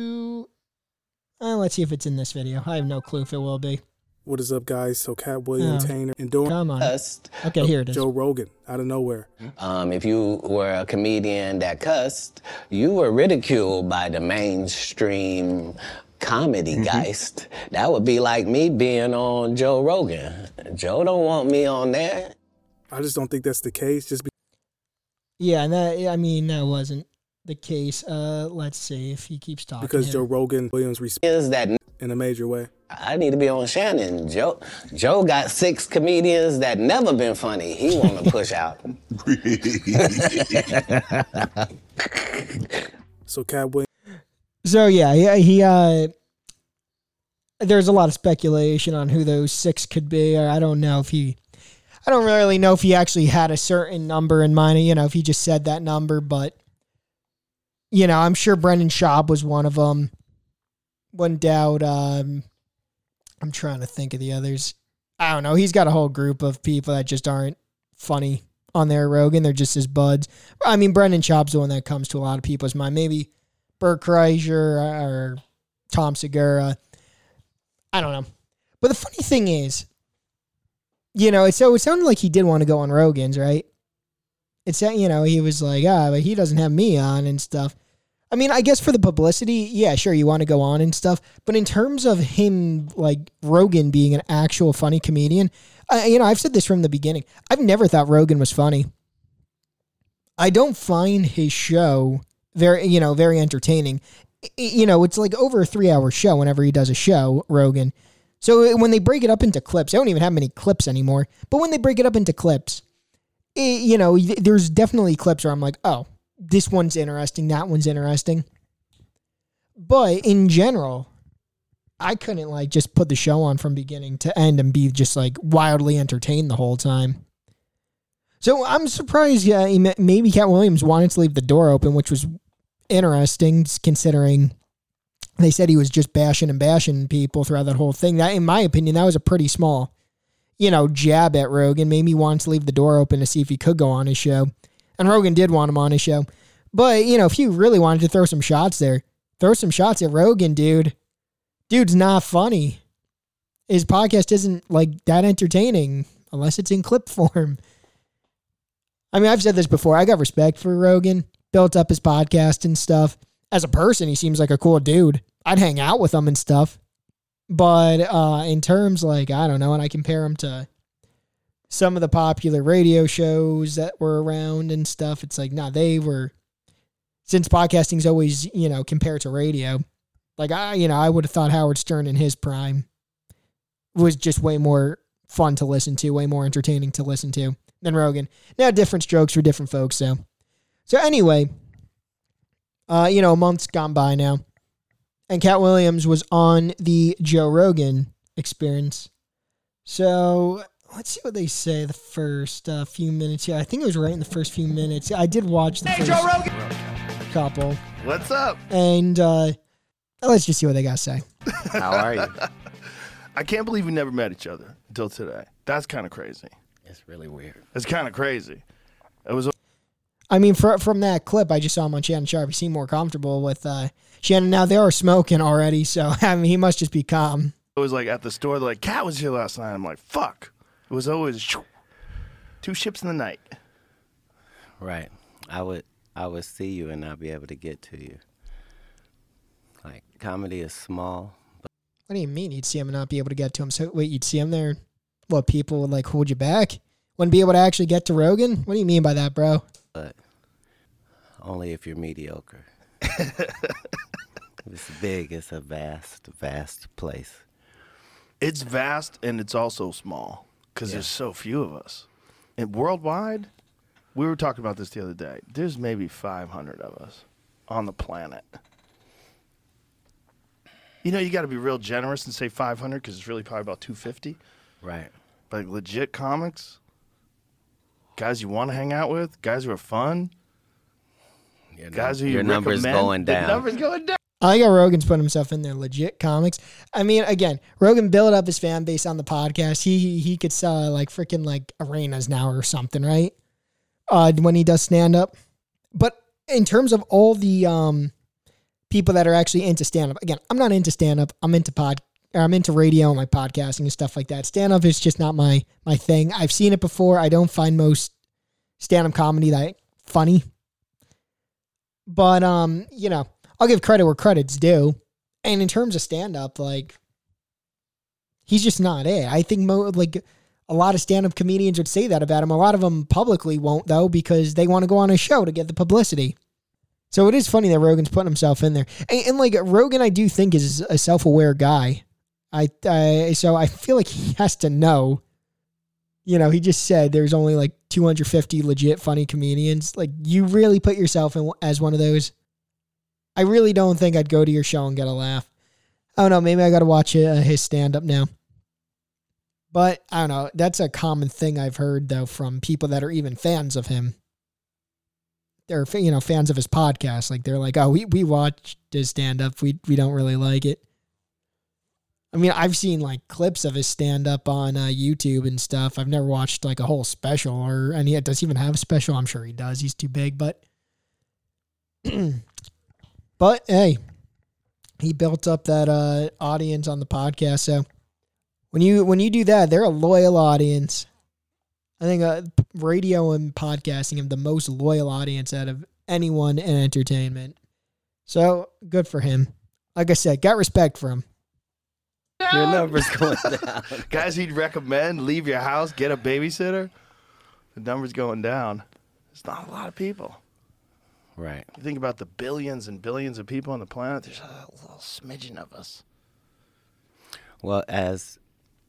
see if it's in this video. I have no clue if it will be. What is up, guys? So Cat Williams, Tainer, and doing. Come on. Okay, here it is. Joe Rogan, out of nowhere. If you were a comedian that cussed, you were ridiculed by the mainstream comedy geist. That would be like me being on Joe Rogan. Joe don't want me on there. I just don't think that's the case. Yeah, and that wasn't the case. Let's see if he keeps talking. Because Joe Rogan Williams is that in a major way. I need to be on Shannon. Joe got 6 comedians that never been funny. He want to push out. So Cat Williams. So yeah, he there's a lot of speculation on who those 6 could be. I don't really know if he actually had a certain number in mind, if he just said that number, but I'm sure Brendan Schaub was one of them. One doubt, I'm trying to think of the others. I don't know. He's got a whole group of people that just aren't funny on their Rogan. They're just his buds. I mean, Brendan Schaub's the one that comes to a lot of people's mind. Maybe Bert Kreischer or Tom Segura. I don't know. But the funny thing is, so it sounded like he did want to go on Rogan's, right? It's that, he was like, but he doesn't have me on and stuff. I mean, I guess for the publicity, yeah, sure, you want to go on and stuff. But in terms of him, like Rogan being an actual funny comedian, I've said this from the beginning. I've never thought Rogan was funny. I don't find his show very entertaining. It's like over a 3-hour show whenever he does a show, Rogan. So when they break it up into clips, I don't even have many clips anymore. But when they break it up into clips, there's definitely clips where I'm like, oh, this one's interesting, that one's interesting. But in general, I couldn't just put the show on from beginning to end and be just wildly entertained the whole time. So I'm surprised maybe Cat Williams wanted to leave the door open, which was interesting considering they said he was just bashing people throughout that whole thing. That, in my opinion, that was a pretty small, jab at Rogan. Maybe he wanted to leave the door open to see if he could go on his show. And Rogan did want him on his show. But, if you really wanted to throw some shots there, throw some shots at Rogan, dude. Dude's not funny. His podcast isn't, that entertaining unless it's in clip form. I mean, I've said this before. I got respect for Rogan. Built up his podcast and stuff. As a person, he seems like a cool dude. I'd hang out with him and stuff. But in terms, I don't know, and I compare him to some of the popular radio shows that were around and stuff. It's they were, since podcasting's always, compared to radio, I would have thought Howard Stern in his prime was just way more fun to listen to, way more entertaining to listen to than Rogan. Now, different strokes for different folks, so anyway, a month's gone by now, and Cat Williams was on the Joe Rogan Experience. So let's see what they say the first few minutes here. I think it was right in the first few minutes. I did watch the first Joe Rogan couple. What's up? And let's just see what they got to say. How are you? I can't believe we never met each other until today. That's kind of crazy. It's really weird. It's kind of crazy. It was. I mean, from that clip, I just saw him on Shannon Sharpe. He seemed more comfortable with Shannon. Now, they are smoking already, so I mean, he must just be calm. It was at the store, they're like, Cat was here last night. I'm like, fuck. It was always 2 ships in the night. Right. I would see you and not be able to get to you. Comedy is small. But what do you mean you'd see him and not be able to get to him? So wait, you'd see him there? What, people would hold you back? Wouldn't be able to actually get to Rogan? What do you mean by that, bro? But only if you're mediocre. It's big. It's a vast, vast place. It's vast and it's also small because there's so few of us. And worldwide, we were talking about this the other day. There's maybe 500 of us on the planet. You know, you got to be real generous and say 500 because it's really probably about 250. Right. But like, legit comics, guys you want to hang out with, guys who are fun, guys who you recommend. Your number's going down. The number's going down. I like how Rogan's putting himself in there. Legit comics. I mean, again, Rogan built up his fan base on the podcast. He could sell like freaking like arenas now or something, right? When he does stand up. But in terms of all the people that are actually into stand up, again, I'm not into stand up. I'm into radio and like podcasting and stuff like that. Stand up is just not my thing. I've seen it before. I don't find most stand up comedy that funny. But you know, I'll give credit where credit's due. And in terms of stand-up, like, he's just not it. I think like a lot of stand-up comedians would say that about him. A lot of them publicly won't, though, because they want to go on a show to get the publicity. So it is funny that Rogan's putting himself in there. And like, Rogan, I do think is a self-aware guy. So I feel like he has to know. You know, he just said there's only like 250 legit funny comedians. Like, you really put yourself in as one of those. I really don't think I'd go to your show and get a laugh. I don't know. Maybe I got to watch his stand-up now. But I don't know. That's a common thing I've heard, though, from people that are even fans of him. They're, you know, fans of his podcast. Like, they're like, oh, we watched his stand-up. We don't really like it. I mean, I've seen, like, clips of his stand-up on YouTube and stuff. I've never watched, like, a whole special or any. Does he even have a special? I'm sure he does. He's too big, but... But, hey, he built up that audience on the podcast. So when you do that, they're a loyal audience. I think radio and podcasting have the most loyal audience out of anyone in entertainment. So good for him. Like I said, got respect for him. Your number's going down. Guys he'd recommend, leave your house, get a babysitter. The number's going down. There's not a lot of people. Right. You think about the billions and billions of people on the planet, there's a little smidgen of us. Well, as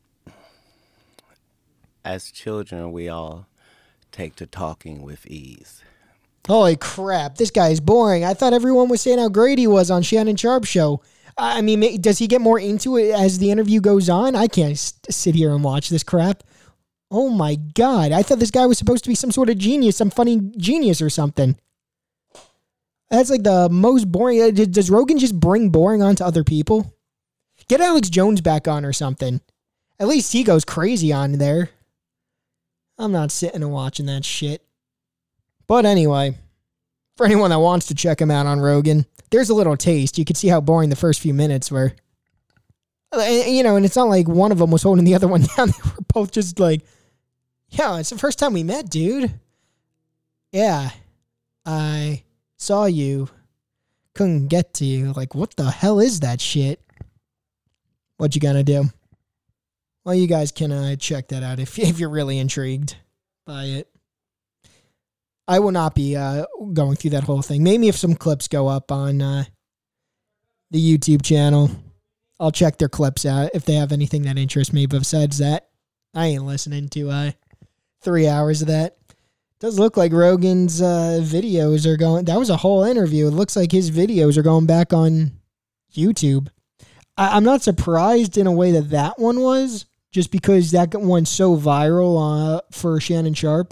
children, we all take to talking with ease. Holy crap, this guy is boring. I thought everyone was saying how great he was on Shannon Sharp's show. I mean, does he get more into it as the interview goes on? I can't sit here and watch this crap. Oh my God. I thought this guy was supposed to be some sort of genius, some funny genius or something. That's like the most boring. Does Rogan just bring boring onto other people? Get Alex Jones back on or something. At least he goes crazy on there. I'm not sitting and watching that shit. But anyway, for anyone that wants to check him out on Rogan, there's a little taste. You can see how boring the first few minutes were. You know, and it's not like one of them was holding the other one down. They were both just like, yeah, it's the first time we met, dude. Yeah, I saw you, couldn't get to you. Like, what the hell is that shit? What you gonna do? Well, you guys can check that out if you're really intrigued by it. I will not be going through that whole thing. Maybe if some clips go up on the YouTube channel, I'll check their clips out if they have anything that interests me. But besides that, I ain't listening to 3 hours of that. Does look like Rogan's videos are going. That was a whole interview. It looks like his videos are going back on YouTube. I'm not surprised in a way that one was, just because that went so viral for Shannon Sharp.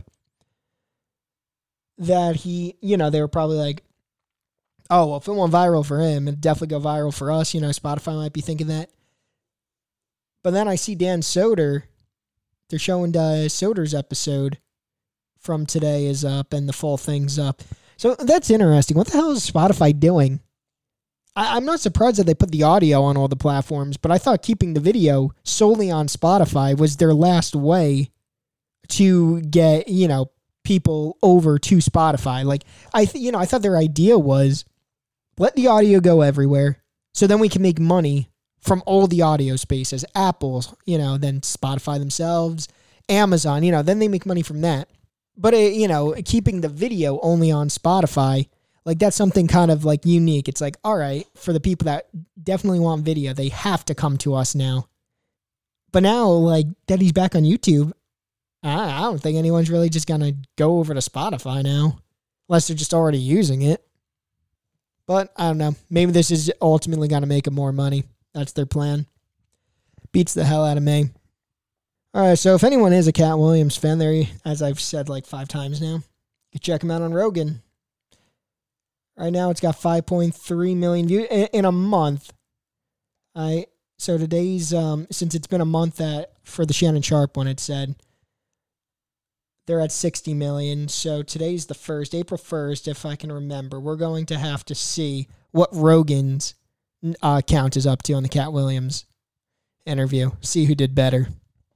That he, you know, they were probably like, oh, well, if it went viral for him, it'd definitely go viral for us. You know, Spotify might be thinking that. But then I see Dan Soder. They're showing Soder's episode from today is up and the full thing's up. So that's interesting. What the hell is Spotify doing? I'm not surprised that they put the audio on all the platforms, but I thought keeping the video solely on Spotify was their last way to get, you know, people over to Spotify. Like, I thought their idea was let the audio go everywhere so then we can make money from all the audio spaces. Apple, you know, then Spotify themselves, Amazon, you know, then they make money from that. But, you know, keeping the video only on Spotify, like, that's something kind of, like, unique. It's like, all right, for the people that definitely want video, they have to come to us now. But now, like, that he's back on YouTube, I don't think anyone's really just going to go over to Spotify now, unless they're just already using it. But, I don't know. Maybe this is ultimately going to make him more money. That's their plan. Beats the hell out of me. All right, so if anyone is a Cat Williams fan, there, as I've said like 5 times now, you can check him out on Rogan. Right now, it's got 5.3 million views in a month. So today's since it's been a month for the Shannon Sharp one, it said they're at 60 million. So today's the 1st, April 1st, if I can remember. We're going to have to see what Rogan's count is up to on the Cat Williams interview. See who did better.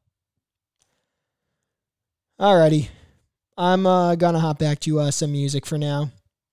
Alrighty. I'm gonna hop back to some music for now.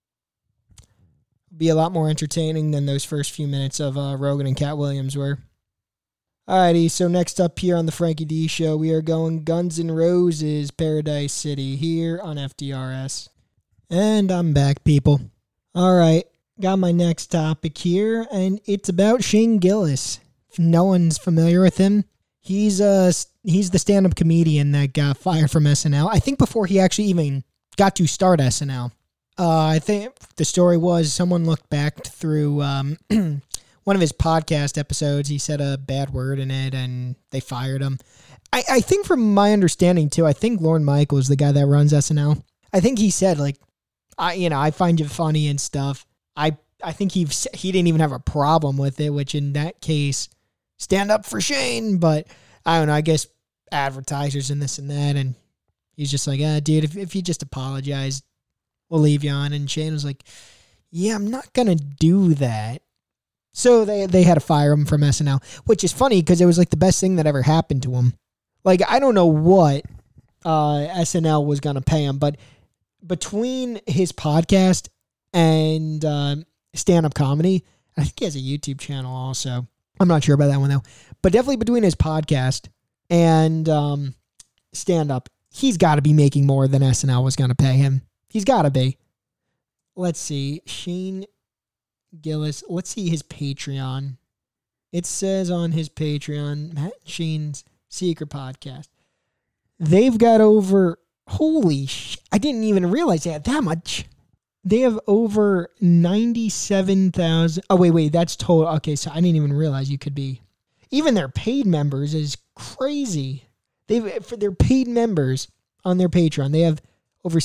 Be a lot more entertaining than those first few minutes of Rogan and Cat Williams were. Alrighty, so next up here on the Frankie D Show, we are going Guns N' Roses, Paradise City, here on FDRS. And I'm back, people. Alright, got my next topic here, and it's about Shane Gillis. If no one's familiar with him, he's the stand-up comedian that got fired from SNL. I think before he actually even got to start SNL. I think the story was someone looked back through one of his podcast episodes. He said a bad word in it, and they fired him. I think from my understanding, too, I think Lorne Michaels, the guy that runs SNL, I think he said, like, I find you funny and stuff. I think he didn't even have a problem with it, which in that case, stand up for Shane. But I don't know, I guess advertisers and this and that, and he's just like, dude, if you just apologize, we'll leave you on. And Shane was like, yeah, I'm not going to do that. So they had to fire him from SNL, which is funny because it was like the best thing that ever happened to him. Like, I don't know what SNL was going to pay him, but between his podcast and stand-up comedy, I think he has a YouTube channel also. I'm not sure about that one, though. But definitely between his podcast and stand-up, he's got to be making more than SNL was going to pay him. He's got to be. Let's see. Shane Gillis. Let's see his Patreon. It says on his Patreon, Matt and Shane's Secret Podcast. They've got over... Holy shit. I didn't even realize they had that much. They have over 97,000. Oh, wait. That's total. Okay, so I didn't even realize you could be... Even their paid members is crazy. For their paid members on their Patreon, they have over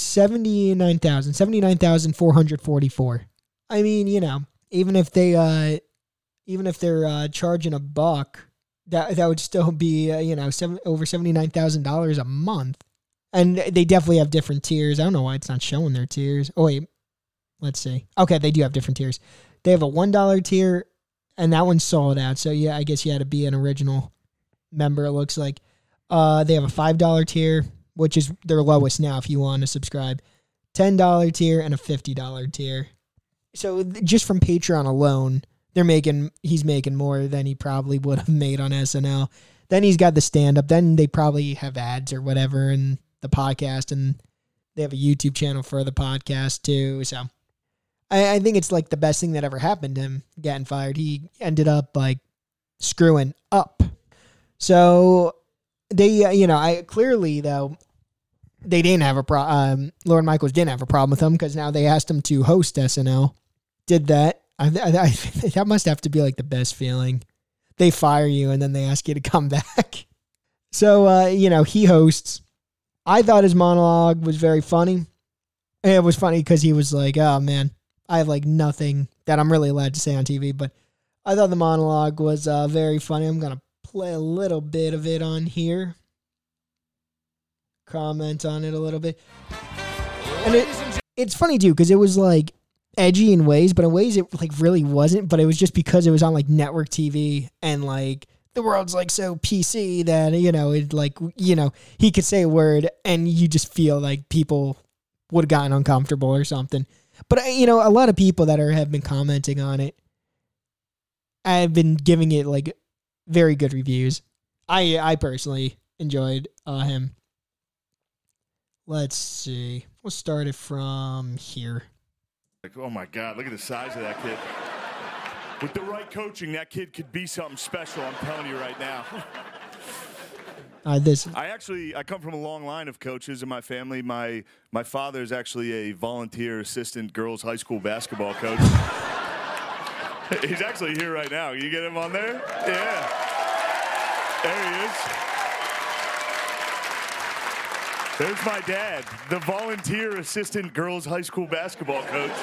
79,444. I mean, even if they're charging $1, that would still be over $79,000 a month. And they definitely have different tiers. I don't know why it's not showing their tiers. Oh wait, let's see. Okay, they do have different tiers. They have a $1 tier, and that one's sold out. So yeah, I guess you had to be an original member. It looks like they have a $5 tier, which is their lowest now if you want to subscribe. $10 tier and a $50 tier. So just from Patreon alone, he's making more than he probably would have made on SNL. Then he's got the stand-up. Then they probably have ads or whatever in the podcast, and they have a YouTube channel for the podcast too. So I think it's like the best thing that ever happened to him getting fired. He ended up like screwing up. So they, clearly though, they didn't have a problem. Lorne Michaels didn't have a problem with him because now they asked him to host SNL. Did that. That must have to be like the best feeling. They fire you and then they ask you to come back. So, he hosts. I thought his monologue was very funny. And it was funny because he was like, oh man, I have like nothing that I'm really allowed to say on TV. But I thought the monologue was very funny. I'm going to play a little bit of it on here. Comment on it a little bit. And it's funny too because it was like edgy in ways, but in ways it like really wasn't. But it was just because it was on like network TV and like the world's like so PC that it like he could say a word and you just feel like people would have gotten uncomfortable or something. But a lot of people that have been commenting on it, I've been giving it like very good reviews. I personally enjoyed him. Let's see. We'll start it from here. Like, oh my God, look at the size of that kid. With the right coaching, that kid could be something special, I'm telling you right now. I come from a long line of coaches in my family. My father is actually a volunteer assistant girls high school basketball coach. He's actually here right now. Can you get him on there? Yeah. There he is. There's my dad, the volunteer assistant girls high school basketball coach.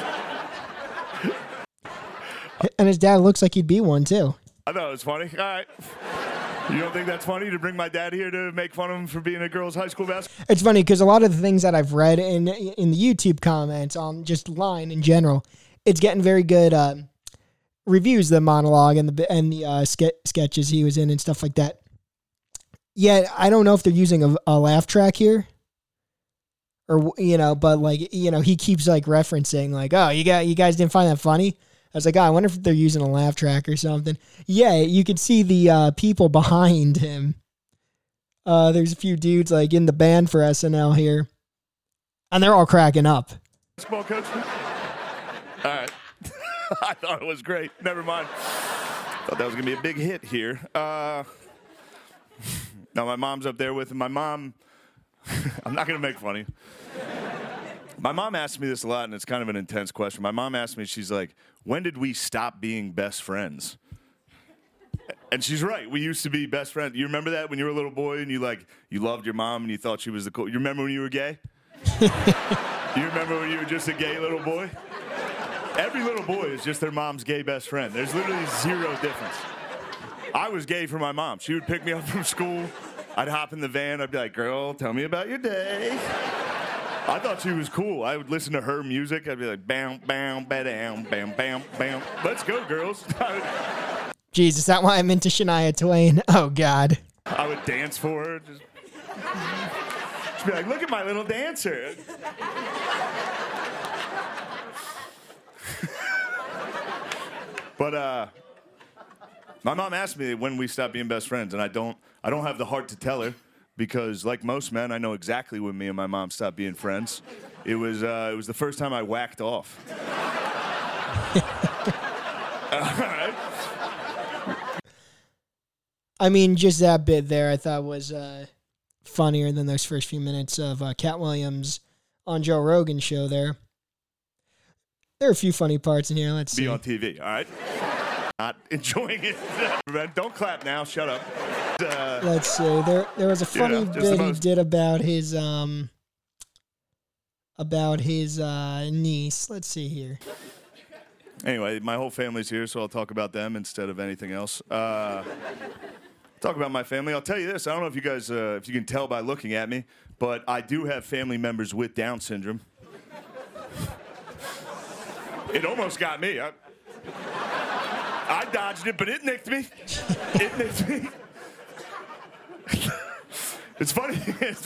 And his dad looks like he'd be one, too. I thought it was funny. All right. You don't think that's funny to bring my dad here to make fun of him for being a girls' high school basketball? It's funny because a lot of the things that I've read in the YouTube comments on just Line in general, it's getting very good reviews, the monologue and the sketches he was in and stuff like that. Yeah, I don't know if they're using a laugh track here. Or, but like, he keeps like referencing like, oh, you guys didn't find that funny? I was like, oh, I wonder if they're using a laugh track or something. Yeah, you can see the people behind him. There's a few dudes like in the band for SNL here. And they're all cracking up. Basketball coach? All right. I thought it was great. Never mind. Thought that was going to be a big hit here. Now my mom's up there with him. My mom, I'm not going to make funny. My mom asked me this a lot, and it's kind of an intense question. My mom asked me, she's like, when did we stop being best friends? And she's right. We used to be best friends. You remember that when you were a little boy and you loved your mom and you thought she was the cool? You remember when you were gay? You remember when you were just a gay little boy? Every little boy is just their mom's gay best friend. There's literally zero difference. I was gay for my mom. She would pick me up from school. I'd hop in the van. I'd be like, girl, tell me about your day. I thought she was cool. I would listen to her music. I'd be like, bam, bam, bam, bam, bam, bam. Let's go, girls. Jesus, is that why I'm into Shania Twain? Oh, God. I would dance for her. Just be like, look at my little dancer. But my mom asked me when we stopped being best friends, and I don't have the heart to tell her. Because, like most men, I know exactly when me and my mom stopped being friends. It was the first time I whacked off. All right. I mean, just that bit there I thought was funnier than those first few minutes of Cat Williams on Joe Rogan's show there. There are a few funny parts in here. Let's see. Be on TV, all right? Not enjoying it. Don't clap now. Shut up. Let's see. There was a funny bit he did about his niece. Let's see here. Anyway, my whole family's here, so I'll talk about them instead of anything else. Talk about my family. I'll tell you this. I don't know if you guys, if you can tell by looking at me, but I do have family members with Down syndrome. It almost got me. I dodged it, but it nicked me. It nicked me. It's funny.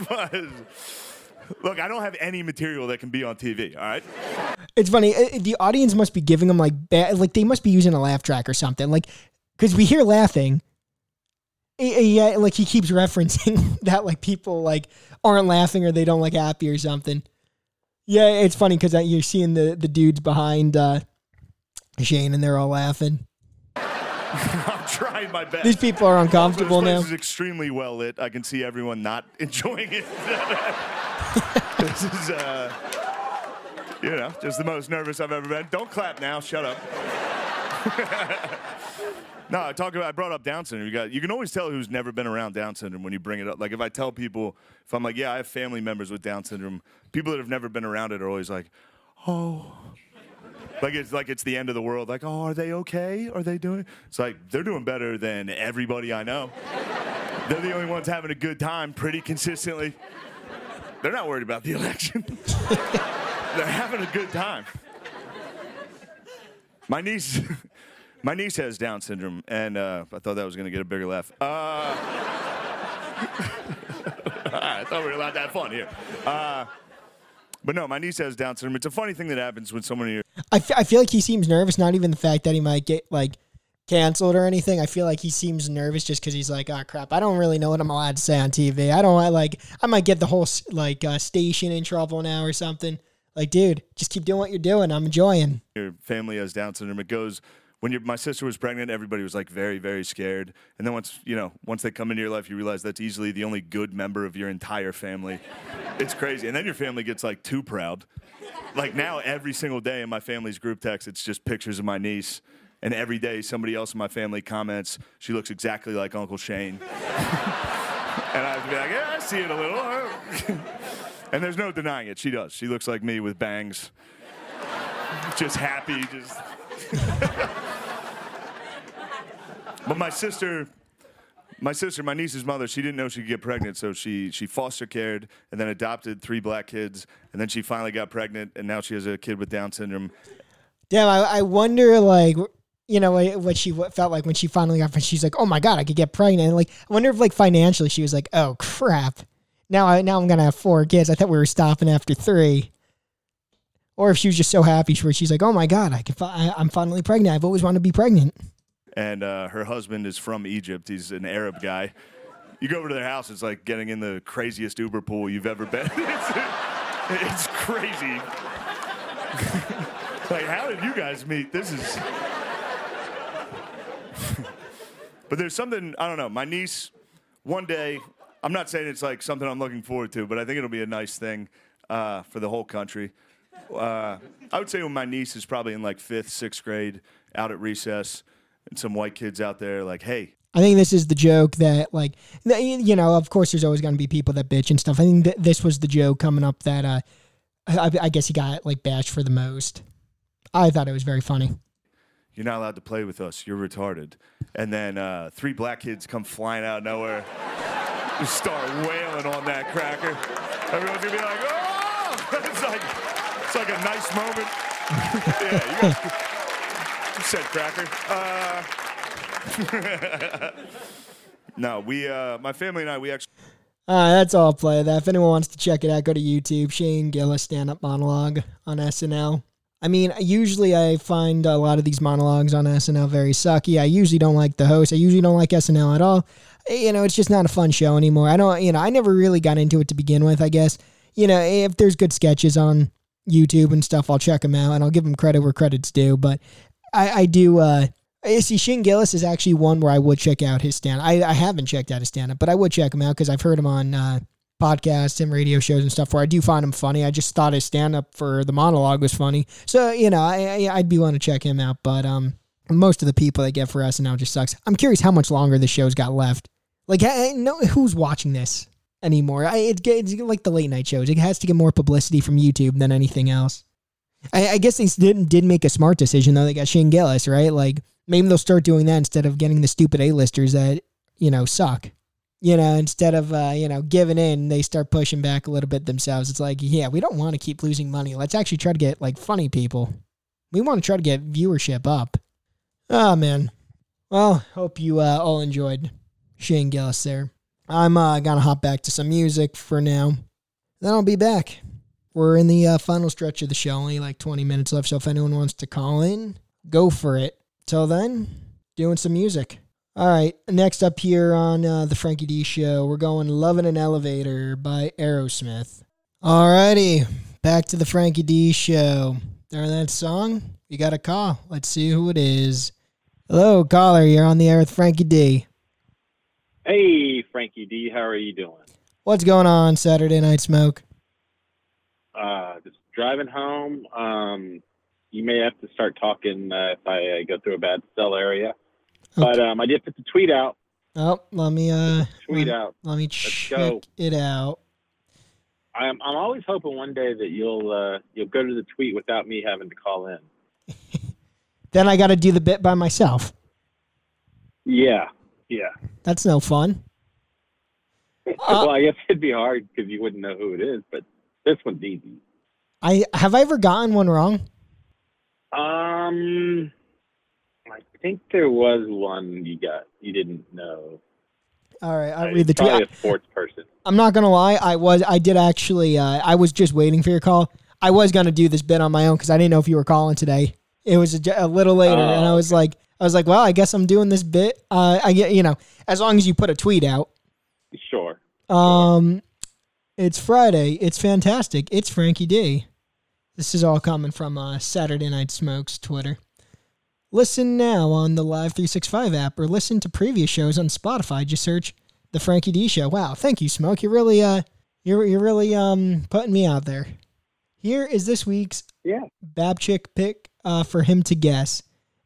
Look, I don't have any material that can be on TV, all right? It's funny. The audience must be giving them, like they must be using a laugh track or something. Like, because we hear laughing. Yeah, like he keeps referencing that, like, people, like, aren't laughing or they don't, like, happy or something. Yeah, it's funny because you're seeing the dudes behind Shane and they're all laughing. I'm trying my best. These people are uncomfortable now. This is extremely well lit. I can see everyone not enjoying it. This is, just the most nervous I've ever been. Don't clap now. Shut up. No, I brought up Down syndrome. You can always tell who's never been around Down syndrome when you bring it up. Like, if I tell people, if I'm like, yeah, I have family members with Down syndrome, people that have never been around it are always like, oh. Like it's the end of the world. Like, oh, are they okay? Are they doing? It's like, they're doing better than everybody I know. They're the only ones having a good time pretty consistently. They're not worried about the election. They're having a good time. My niece has Down syndrome, and I thought that was going to get a bigger laugh. I thought we were allowed to have fun here. But no, my niece has Down syndrome. It's a funny thing that happens when someone here. I feel like he seems nervous, not even the fact that he might get, like, canceled or anything. I feel like he seems nervous just because he's like, oh, crap, I don't really know what I'm allowed to say on TV. I might get the whole, like, station in trouble now or something. Like, dude, just keep doing what you're doing. I'm enjoying. Your family has Down syndrome. It goes... When my sister was pregnant, everybody was like very, very scared. And then once they come into your life, you realize that's easily the only good member of your entire family. It's crazy. And then your family gets like too proud. Like now, every single day in my family's group text, it's just pictures of my niece. And every day somebody else in my family comments, she looks exactly like Uncle Shane. And I have to be like, yeah, I see it a little. And there's no denying it. She does. She looks like me with bangs. Just happy. But my niece's mother, she didn't know she could get pregnant, so she foster cared and then adopted 3 black kids, and then she finally got pregnant, and now she has a kid with Down syndrome. Damn, I wonder, like, you know, what she felt like when she finally got pregnant. She's like, oh my God, I could get pregnant. And like, I wonder if, like, financially she was like, oh crap, now I'm going to have 4 kids. I thought we were stopping after 3. Or if she was just so happy where she's like, oh my God, I'm finally pregnant. I've always wanted to be pregnant. And her husband is from Egypt. He's an Arab guy. You go over to their house, it's like getting in the craziest Uber pool you've ever been. It's crazy. Like, how did you guys meet? This is... But there's something, I don't know, my niece, one day, I'm not saying it's like something I'm looking forward to, but I think it'll be a nice thing for the whole country. I would say when my niece is probably in like 5th, 6th grade, out at recess, and some white kids out there like, hey. I think this is the joke that, like, you know, of course there's always going to be people that bitch and stuff. I think this was the joke coming up that I guess he got, like, bashed for the most. I thought it was very funny. You're not allowed to play with us. You're retarded. And then 3 black kids come flying out of nowhere, just start wailing on that cracker. Everyone's going to be like, oh! It's like a nice moment. Yeah, you guys... You said cracker. No, my family and I, we actually... That's all I'll play of that. If anyone wants to check it out, go to YouTube. Shane Gillis stand-up monologue on SNL. I mean, usually I find a lot of these monologues on SNL very sucky. I usually don't like the host. I usually don't like SNL at all. You know, it's just not a fun show anymore. I never really got into it to begin with, I guess. You know, if there's good sketches on YouTube and stuff, I'll check them out, and I'll give them credit where credit's due, but... I do see Shane Gillis is actually one where I would check out his stand-up. I haven't checked out his stand-up, but I would check him out because I've heard him on podcasts and radio shows and stuff where I do find him funny. I just thought his stand-up for the monologue was funny. So, you know, I'd be willing to check him out, but most of the people they get for SNL just sucks. I'm curious how much longer the show's got left. Like, who's watching this anymore? It's like the late night shows. It has to get more publicity from YouTube than anything else. I guess they did make a smart decision, though. They got Shane Gillis, right? Like, maybe they'll start doing that instead of getting the stupid A-listers that, you know, suck. You know, instead of, giving in, they start pushing back a little bit themselves. It's like, yeah, we don't want to keep losing money. Let's actually try to get, like, funny people. We want to try to get viewership up. Oh, man. Well, hope you all enjoyed Shane Gillis there. I'm going to hop back to some music for now. Then I'll be back. We're in the final stretch of the show, only like 20 minutes left, so if anyone wants to call in, go for it. Till then, doing some music. All right, next up here on the Frankie D Show, we're going Lovin' an Elevator by Aerosmith. All righty, back to the Frankie D Show. During that song, you got a call. Let's see who it is. Hello, caller, you're on the air with Frankie D. Hey, Frankie D, how are you doing? What's going on, Saturday Night Smoke? Just driving home. You may have to start talking if I go through a bad cell area. Okay. But I did put the tweet out. Oh, let me out. Let me check it out. I'm always hoping one day that you'll go to the tweet without me having to call in. Then I got to do the bit by myself. Yeah. That's no fun. Well, I guess it'd be hard because you wouldn't know who it is, but this one's easy. Have I ever gotten one wrong? I think there was one you didn't know. All right, I'll read the tweet. Probably a sports person. I'm not gonna lie, I was just waiting for your call. I was gonna do this bit on my own because I didn't know if you were calling today. It was a little later, and I was like, well, I guess I'm doing this bit. I get, as long as you put a tweet out. Sure. It's Friday. It's fantastic. It's Frankie D. This is all coming from Saturday Night Smoke's Twitter. Listen now on the Live 365 app or listen to previous shows on Spotify. Just search The Frankie D Show. Wow, thank you, Smoke. You're really putting me out there. Here is this week's Babchick pick for him to guess.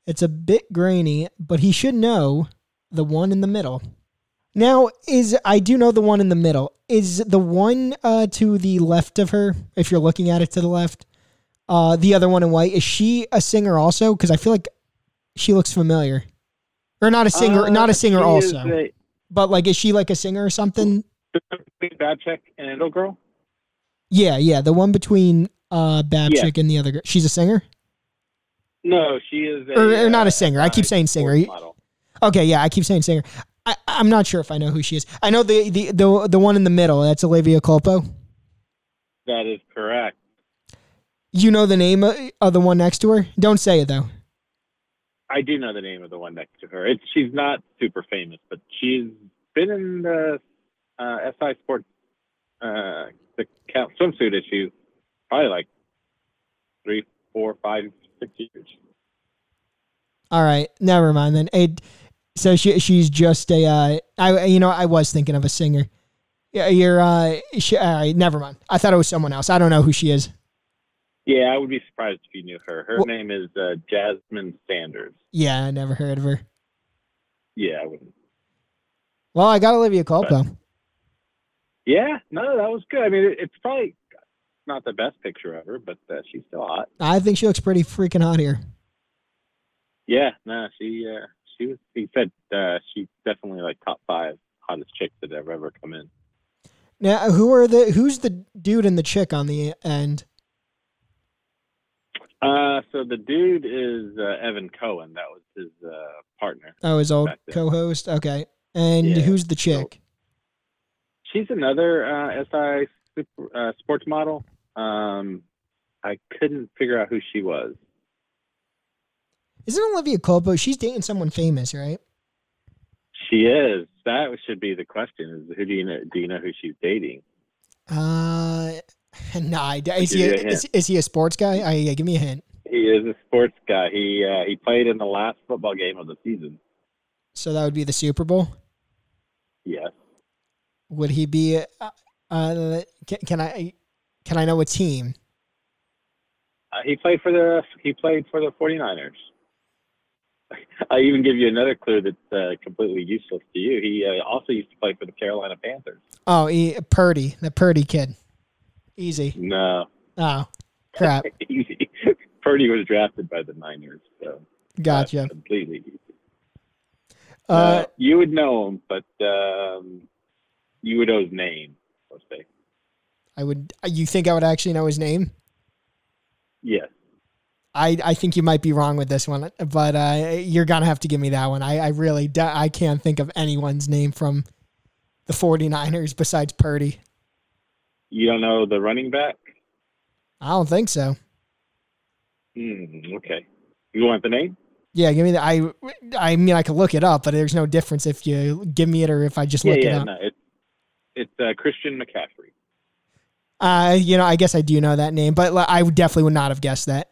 It's a bit grainy, but he should know the one in the middle. Now, I do know the one in the middle. Is the one to the left of her, if you're looking at it to the left, the other one in white, is she a singer also? Because I feel like she looks familiar. Or not a singer, also. But like, is she like a singer or something? Babchick and Idol Girl? Yeah, the one between Babchick and the other girl. She's a singer? No, she is or not a singer. I keep saying singer. Okay, yeah, I keep saying singer. I'm not sure if I know who she is. I know the one in the middle. That's Olivia Culpo. That is correct. You know the name of the one next to her? Don't say it, though. I do know the name of the one next to her. She's not super famous, but she's been in the SI Sports the swimsuit issue probably like 3, 4, 5, 6 years. All right, never mind then. So she's just a. I was thinking of a singer. Yeah, you're. All right, never mind. I thought it was someone else. I don't know who she is. Yeah, I would be surprised if you knew her. Her name is Jasmine Sanders. Yeah, I never heard of her. Yeah, I wouldn't. Well, I got Olivia Culpo. Yeah, no, that was good. I mean, it's probably not the best picture ever, but she's still hot. I think she looks pretty freaking hot here. Yeah, no, she was. He said she's definitely like top 5 hottest chicks that have ever come in. Now, who's the dude and the chick on the end? So the dude is Evan Cohen. That was his partner. Oh, his old co-host. Okay, and who's the chick? She's another SI sports model. I couldn't figure out who she was. Isn't Olivia Culpo? She's dating someone famous, right? She is. That should be the question: is who do you know? Do you know who she's dating? Nah. Is he a sports guy? Yeah, give me a hint. He is a sports guy. He played in the last football game of the season. So that would be the Super Bowl? Yes. Would he be? Can I know a team? He played for the 49ers. I even give you another clue that's completely useless to you. He also used to play for the Carolina Panthers. Oh, Purdy, the Purdy kid. Easy. No. Oh, crap. Easy. Purdy was drafted by the Niners, so gotcha. Completely easy. You would know him, but you would know his name. Let's say. I would. You think I would actually know his name? Yes. I think you might be wrong with this one, but you're gonna have to give me that one. I really I can't think of anyone's name from the 49ers besides Purdy. You don't know the running back? I don't think so. Okay. You want the name? Yeah, give me that. I mean, I could look it up, but there's no difference if you give me it or if I just look it up. No, it's Christian McCaffrey. I guess I do know that name, but I definitely would not have guessed that.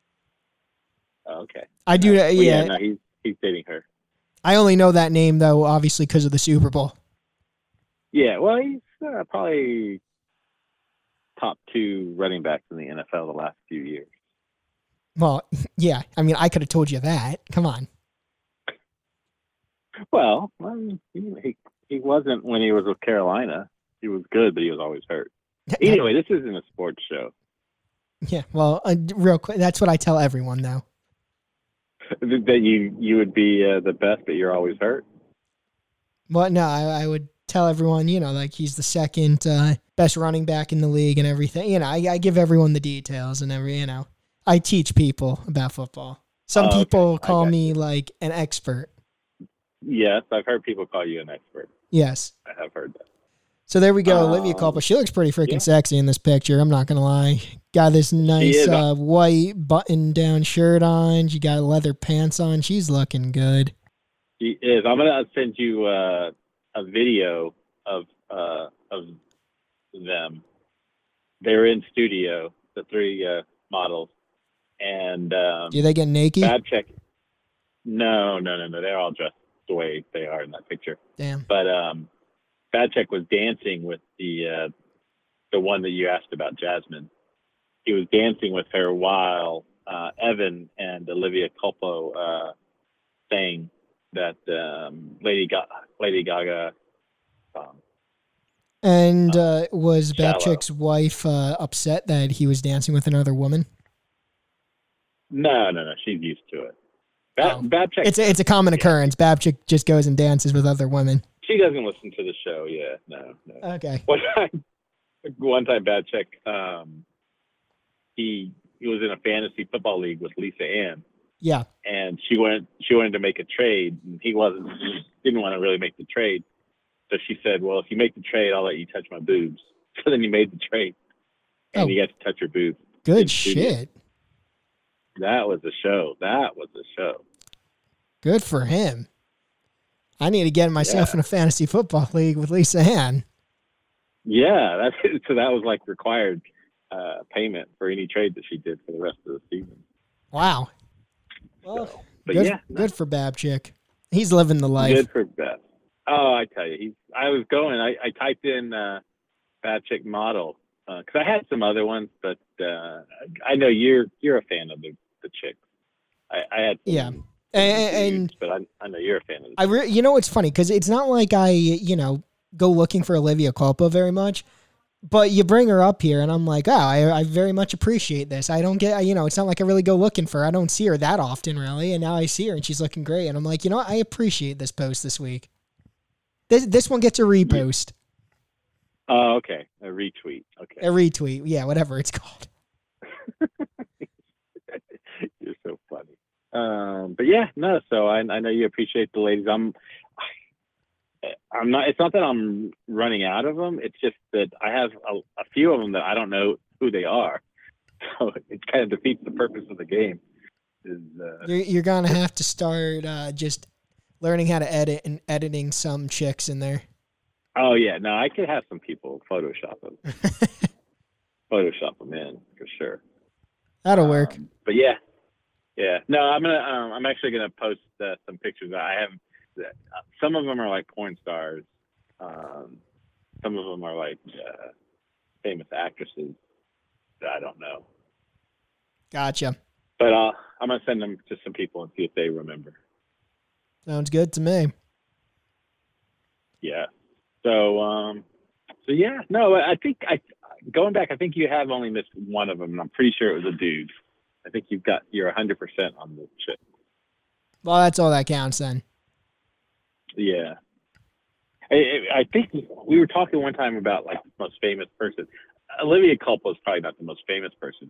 Okay. I do. No, he's dating her. I only know that name though, obviously, because of the Super Bowl. Yeah, well, he's probably top 2 running backs in the NFL the last few years. Well, yeah. I mean, I could have told you that. Come on. Well, he wasn't when he was with Carolina. He was good, but he was always hurt. Anyway, this isn't a sports show. Yeah, well, real quick, that's what I tell everyone, though. That you would be the best, but you're always hurt? Well, no, I would tell everyone, like he's the second best running back in the league and everything. I give everyone the details and I teach people about football. Some people call me like an expert. Yes, I've heard people call you an expert. Yes. I have heard that. So there we go, Olivia Culpo. She looks pretty freaking sexy in this picture. I'm not going to lie. Got this nice white button-down shirt on. She got leather pants on. She's looking good. She is. I'm going to send you a video of them. They're in studio, the 3 models. And do they get naked? Babchick. No. They're all dressed the way they are in that picture. Damn. But Babchick was dancing with the one that you asked about, Jasmine. He was dancing with her while Evan and Olivia Culpo saying that Lady Gaga. And was Shallow. Babchick's wife upset that he was dancing with another woman? No. She's used to it. Babchick. It's a common occurrence. Babchick just goes and dances with other women. She doesn't listen to the show. Yeah, no. Okay. One time, Babchick, he was in a fantasy football league with Lisa Ann. Yeah. And she wanted to make a trade, and he didn't want to really make the trade. So she said, "Well, if you make the trade, I'll let you touch my boobs." So then he made the trade, and he got to touch her boobs. Good shit. That was a show. Good for him. I need to get myself in a fantasy football league with Lisa Ann. Yeah, so that was like required payment for any trade that she did for the rest of the season. Wow. Well, so, good for Babchick. He's living the life. Good for Bab. Oh, I tell you, I typed in Babchick model because I had some other ones, but I know you're a fan of the chicks. I had some dudes, but I know you're a fan of the chicks. It's funny because it's not like I go looking for Olivia Culpo very much, but you bring her up here and I'm like, oh, I very much appreciate this. I don't get, it's not like I really go looking for her. I don't see her that often really, and now I see her and she's looking great, and I'm like, I appreciate this post this week. This one gets a repost. Oh, okay. A retweet. Okay. A retweet. Yeah, whatever it's called. You're so funny. But yeah, no. So I know you appreciate the ladies. I'm not. It's not that I'm running out of them. It's just that I have a few of them that I don't know who they are. So it kind of defeats the purpose of the game. You're gonna have to start just learning how to edit and editing some chicks in there. Oh yeah, no, I could have some people Photoshop them. Photoshop them in for sure. That'll work. But yeah. No, I'm actually gonna post some pictures. I have some of them are like porn stars. Some of them are like famous actresses that I don't know. Gotcha. But I'm gonna send them to some people and see if they remember. Sounds good to me. Yeah. So yeah. No, I think going back, I think you have only missed one of them, and I'm pretty sure it was a dude. I think you're 100% on the chick. Well, that's all that counts then. Yeah. I think we were talking one time about like the most famous person. Olivia Culpo is probably not the most famous person.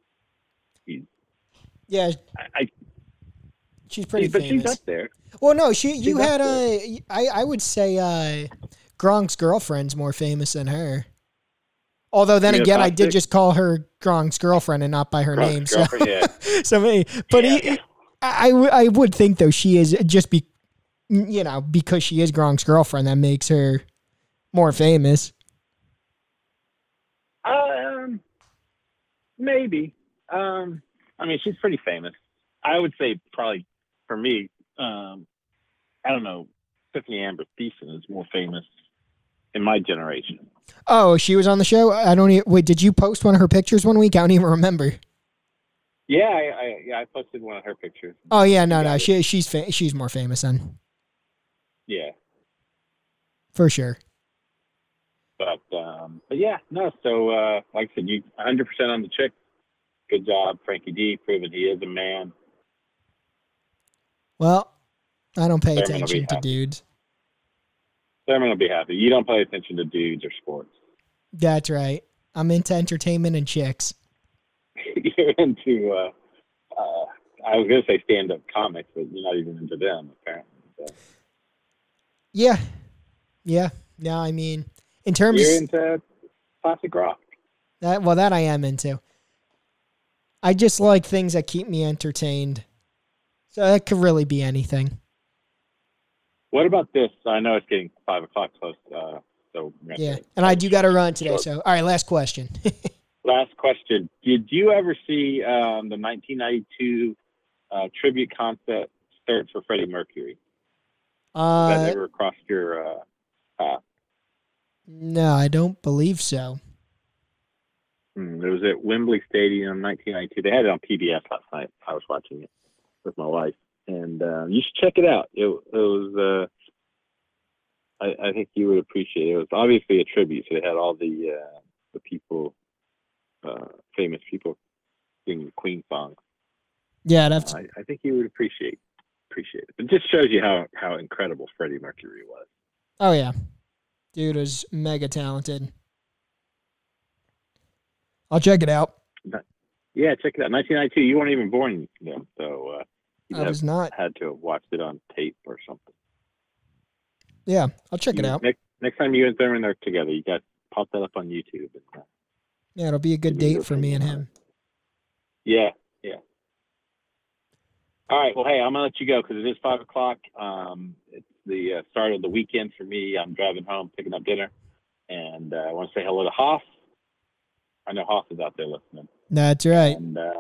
Yeah. She's pretty famous. But she's up there. Well, no, you had I would say Gronk's girlfriend's more famous than her. Although then again, I did just call her Gronk's girlfriend and not by her name. So, yeah. I would think though she is just because she is Gronk's girlfriend that makes her more famous. Maybe. I mean, she's pretty famous. I would say probably for me, I don't know, Tiffany Amber Thiessen is more famous in my generation. Oh, she was on the show? Wait, did you post one of her pictures one week? I don't even remember. Yeah, I posted one of her pictures. Oh yeah, no, she's more famous then. Yeah, for sure. But yeah, no. So like I said, you 100% on the chick. Good job, Frankie D, proving he is a man. Well, I don't pay attention to dudes. Thurman will be happy. You don't pay attention to dudes or sports. That's right. I'm into entertainment and chicks. You're into, I was going to say stand-up comics, but you're not even into them, apparently. So. Yeah. No, I mean, in terms... You're into classic rock. That I am into. I just like things that keep me entertained. So that could really be anything. What about this? I know it's getting 5 o'clock close. So yeah, and I do got to run today. So, all right, last question. Last question. Did you ever see the 1992 tribute concert for Freddie Mercury? Has that ever crossed your path? No, I don't believe so. It was at Wembley Stadium, 1992. They had it on PBS last night. I was watching it with my wife, and you should check it out. It was. I think you would appreciate it. It was obviously a tribute, so they had all the people, famous people, singing Queen songs. Yeah, that's. I think you would appreciate it. It just shows you how incredible Freddie Mercury was. Oh yeah, dude was mega talented. I'll check it out. Yeah, check it out. 1992. You weren't even born, so you I was not. Had to have watched it on tape or something. Yeah, I'll check it out. Next time you and Thurman are together, you got pop that up on YouTube. Yeah, it'll be a good date for me and him. Yeah. All right. Well, hey, I'm gonna let you go because it is 5 o'clock. It's the start of the weekend for me. I'm driving home, picking up dinner, and I want to say hello to Hoff. I know Hoff is out there listening. That's right.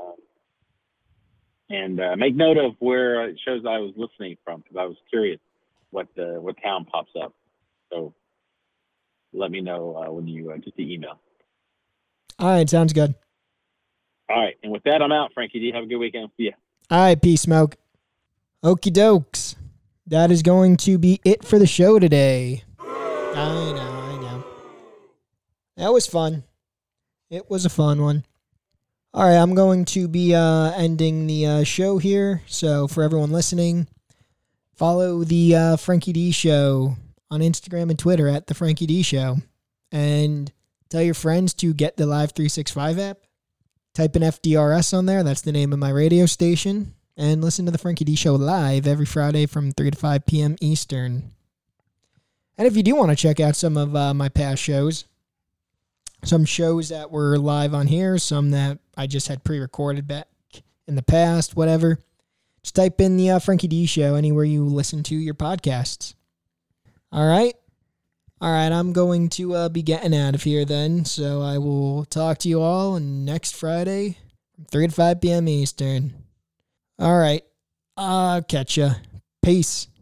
And make note of where it shows I was listening from because I was curious what town pops up. So let me know when you get the email. All right, sounds good. All right, and with that, I'm out, Frankie D. Have a good weekend. See ya. All right, peace, Smoke. Okie dokes. That is going to be it for the show today. I know. That was fun. It was a fun one. All right, I'm going to be ending the show here. So for everyone listening, follow the Frankie D Show on Instagram and Twitter at the Frankie D Show. And tell your friends to get the Live 365 app. Type in FDRS on there. That's the name of my radio station. And listen to the Frankie D Show live every Friday from 3 to 5 p.m. Eastern. And if you do want to check out some of my past shows, some shows that were live on here, some that I just had pre-recorded back in the past, whatever, just type in the Frankie D Show anywhere you listen to your podcasts. All right, I'm going to be getting out of here then, so I will talk to you all next Friday from 3 to 5 p.m. Eastern. All right, I'll catch ya. Peace.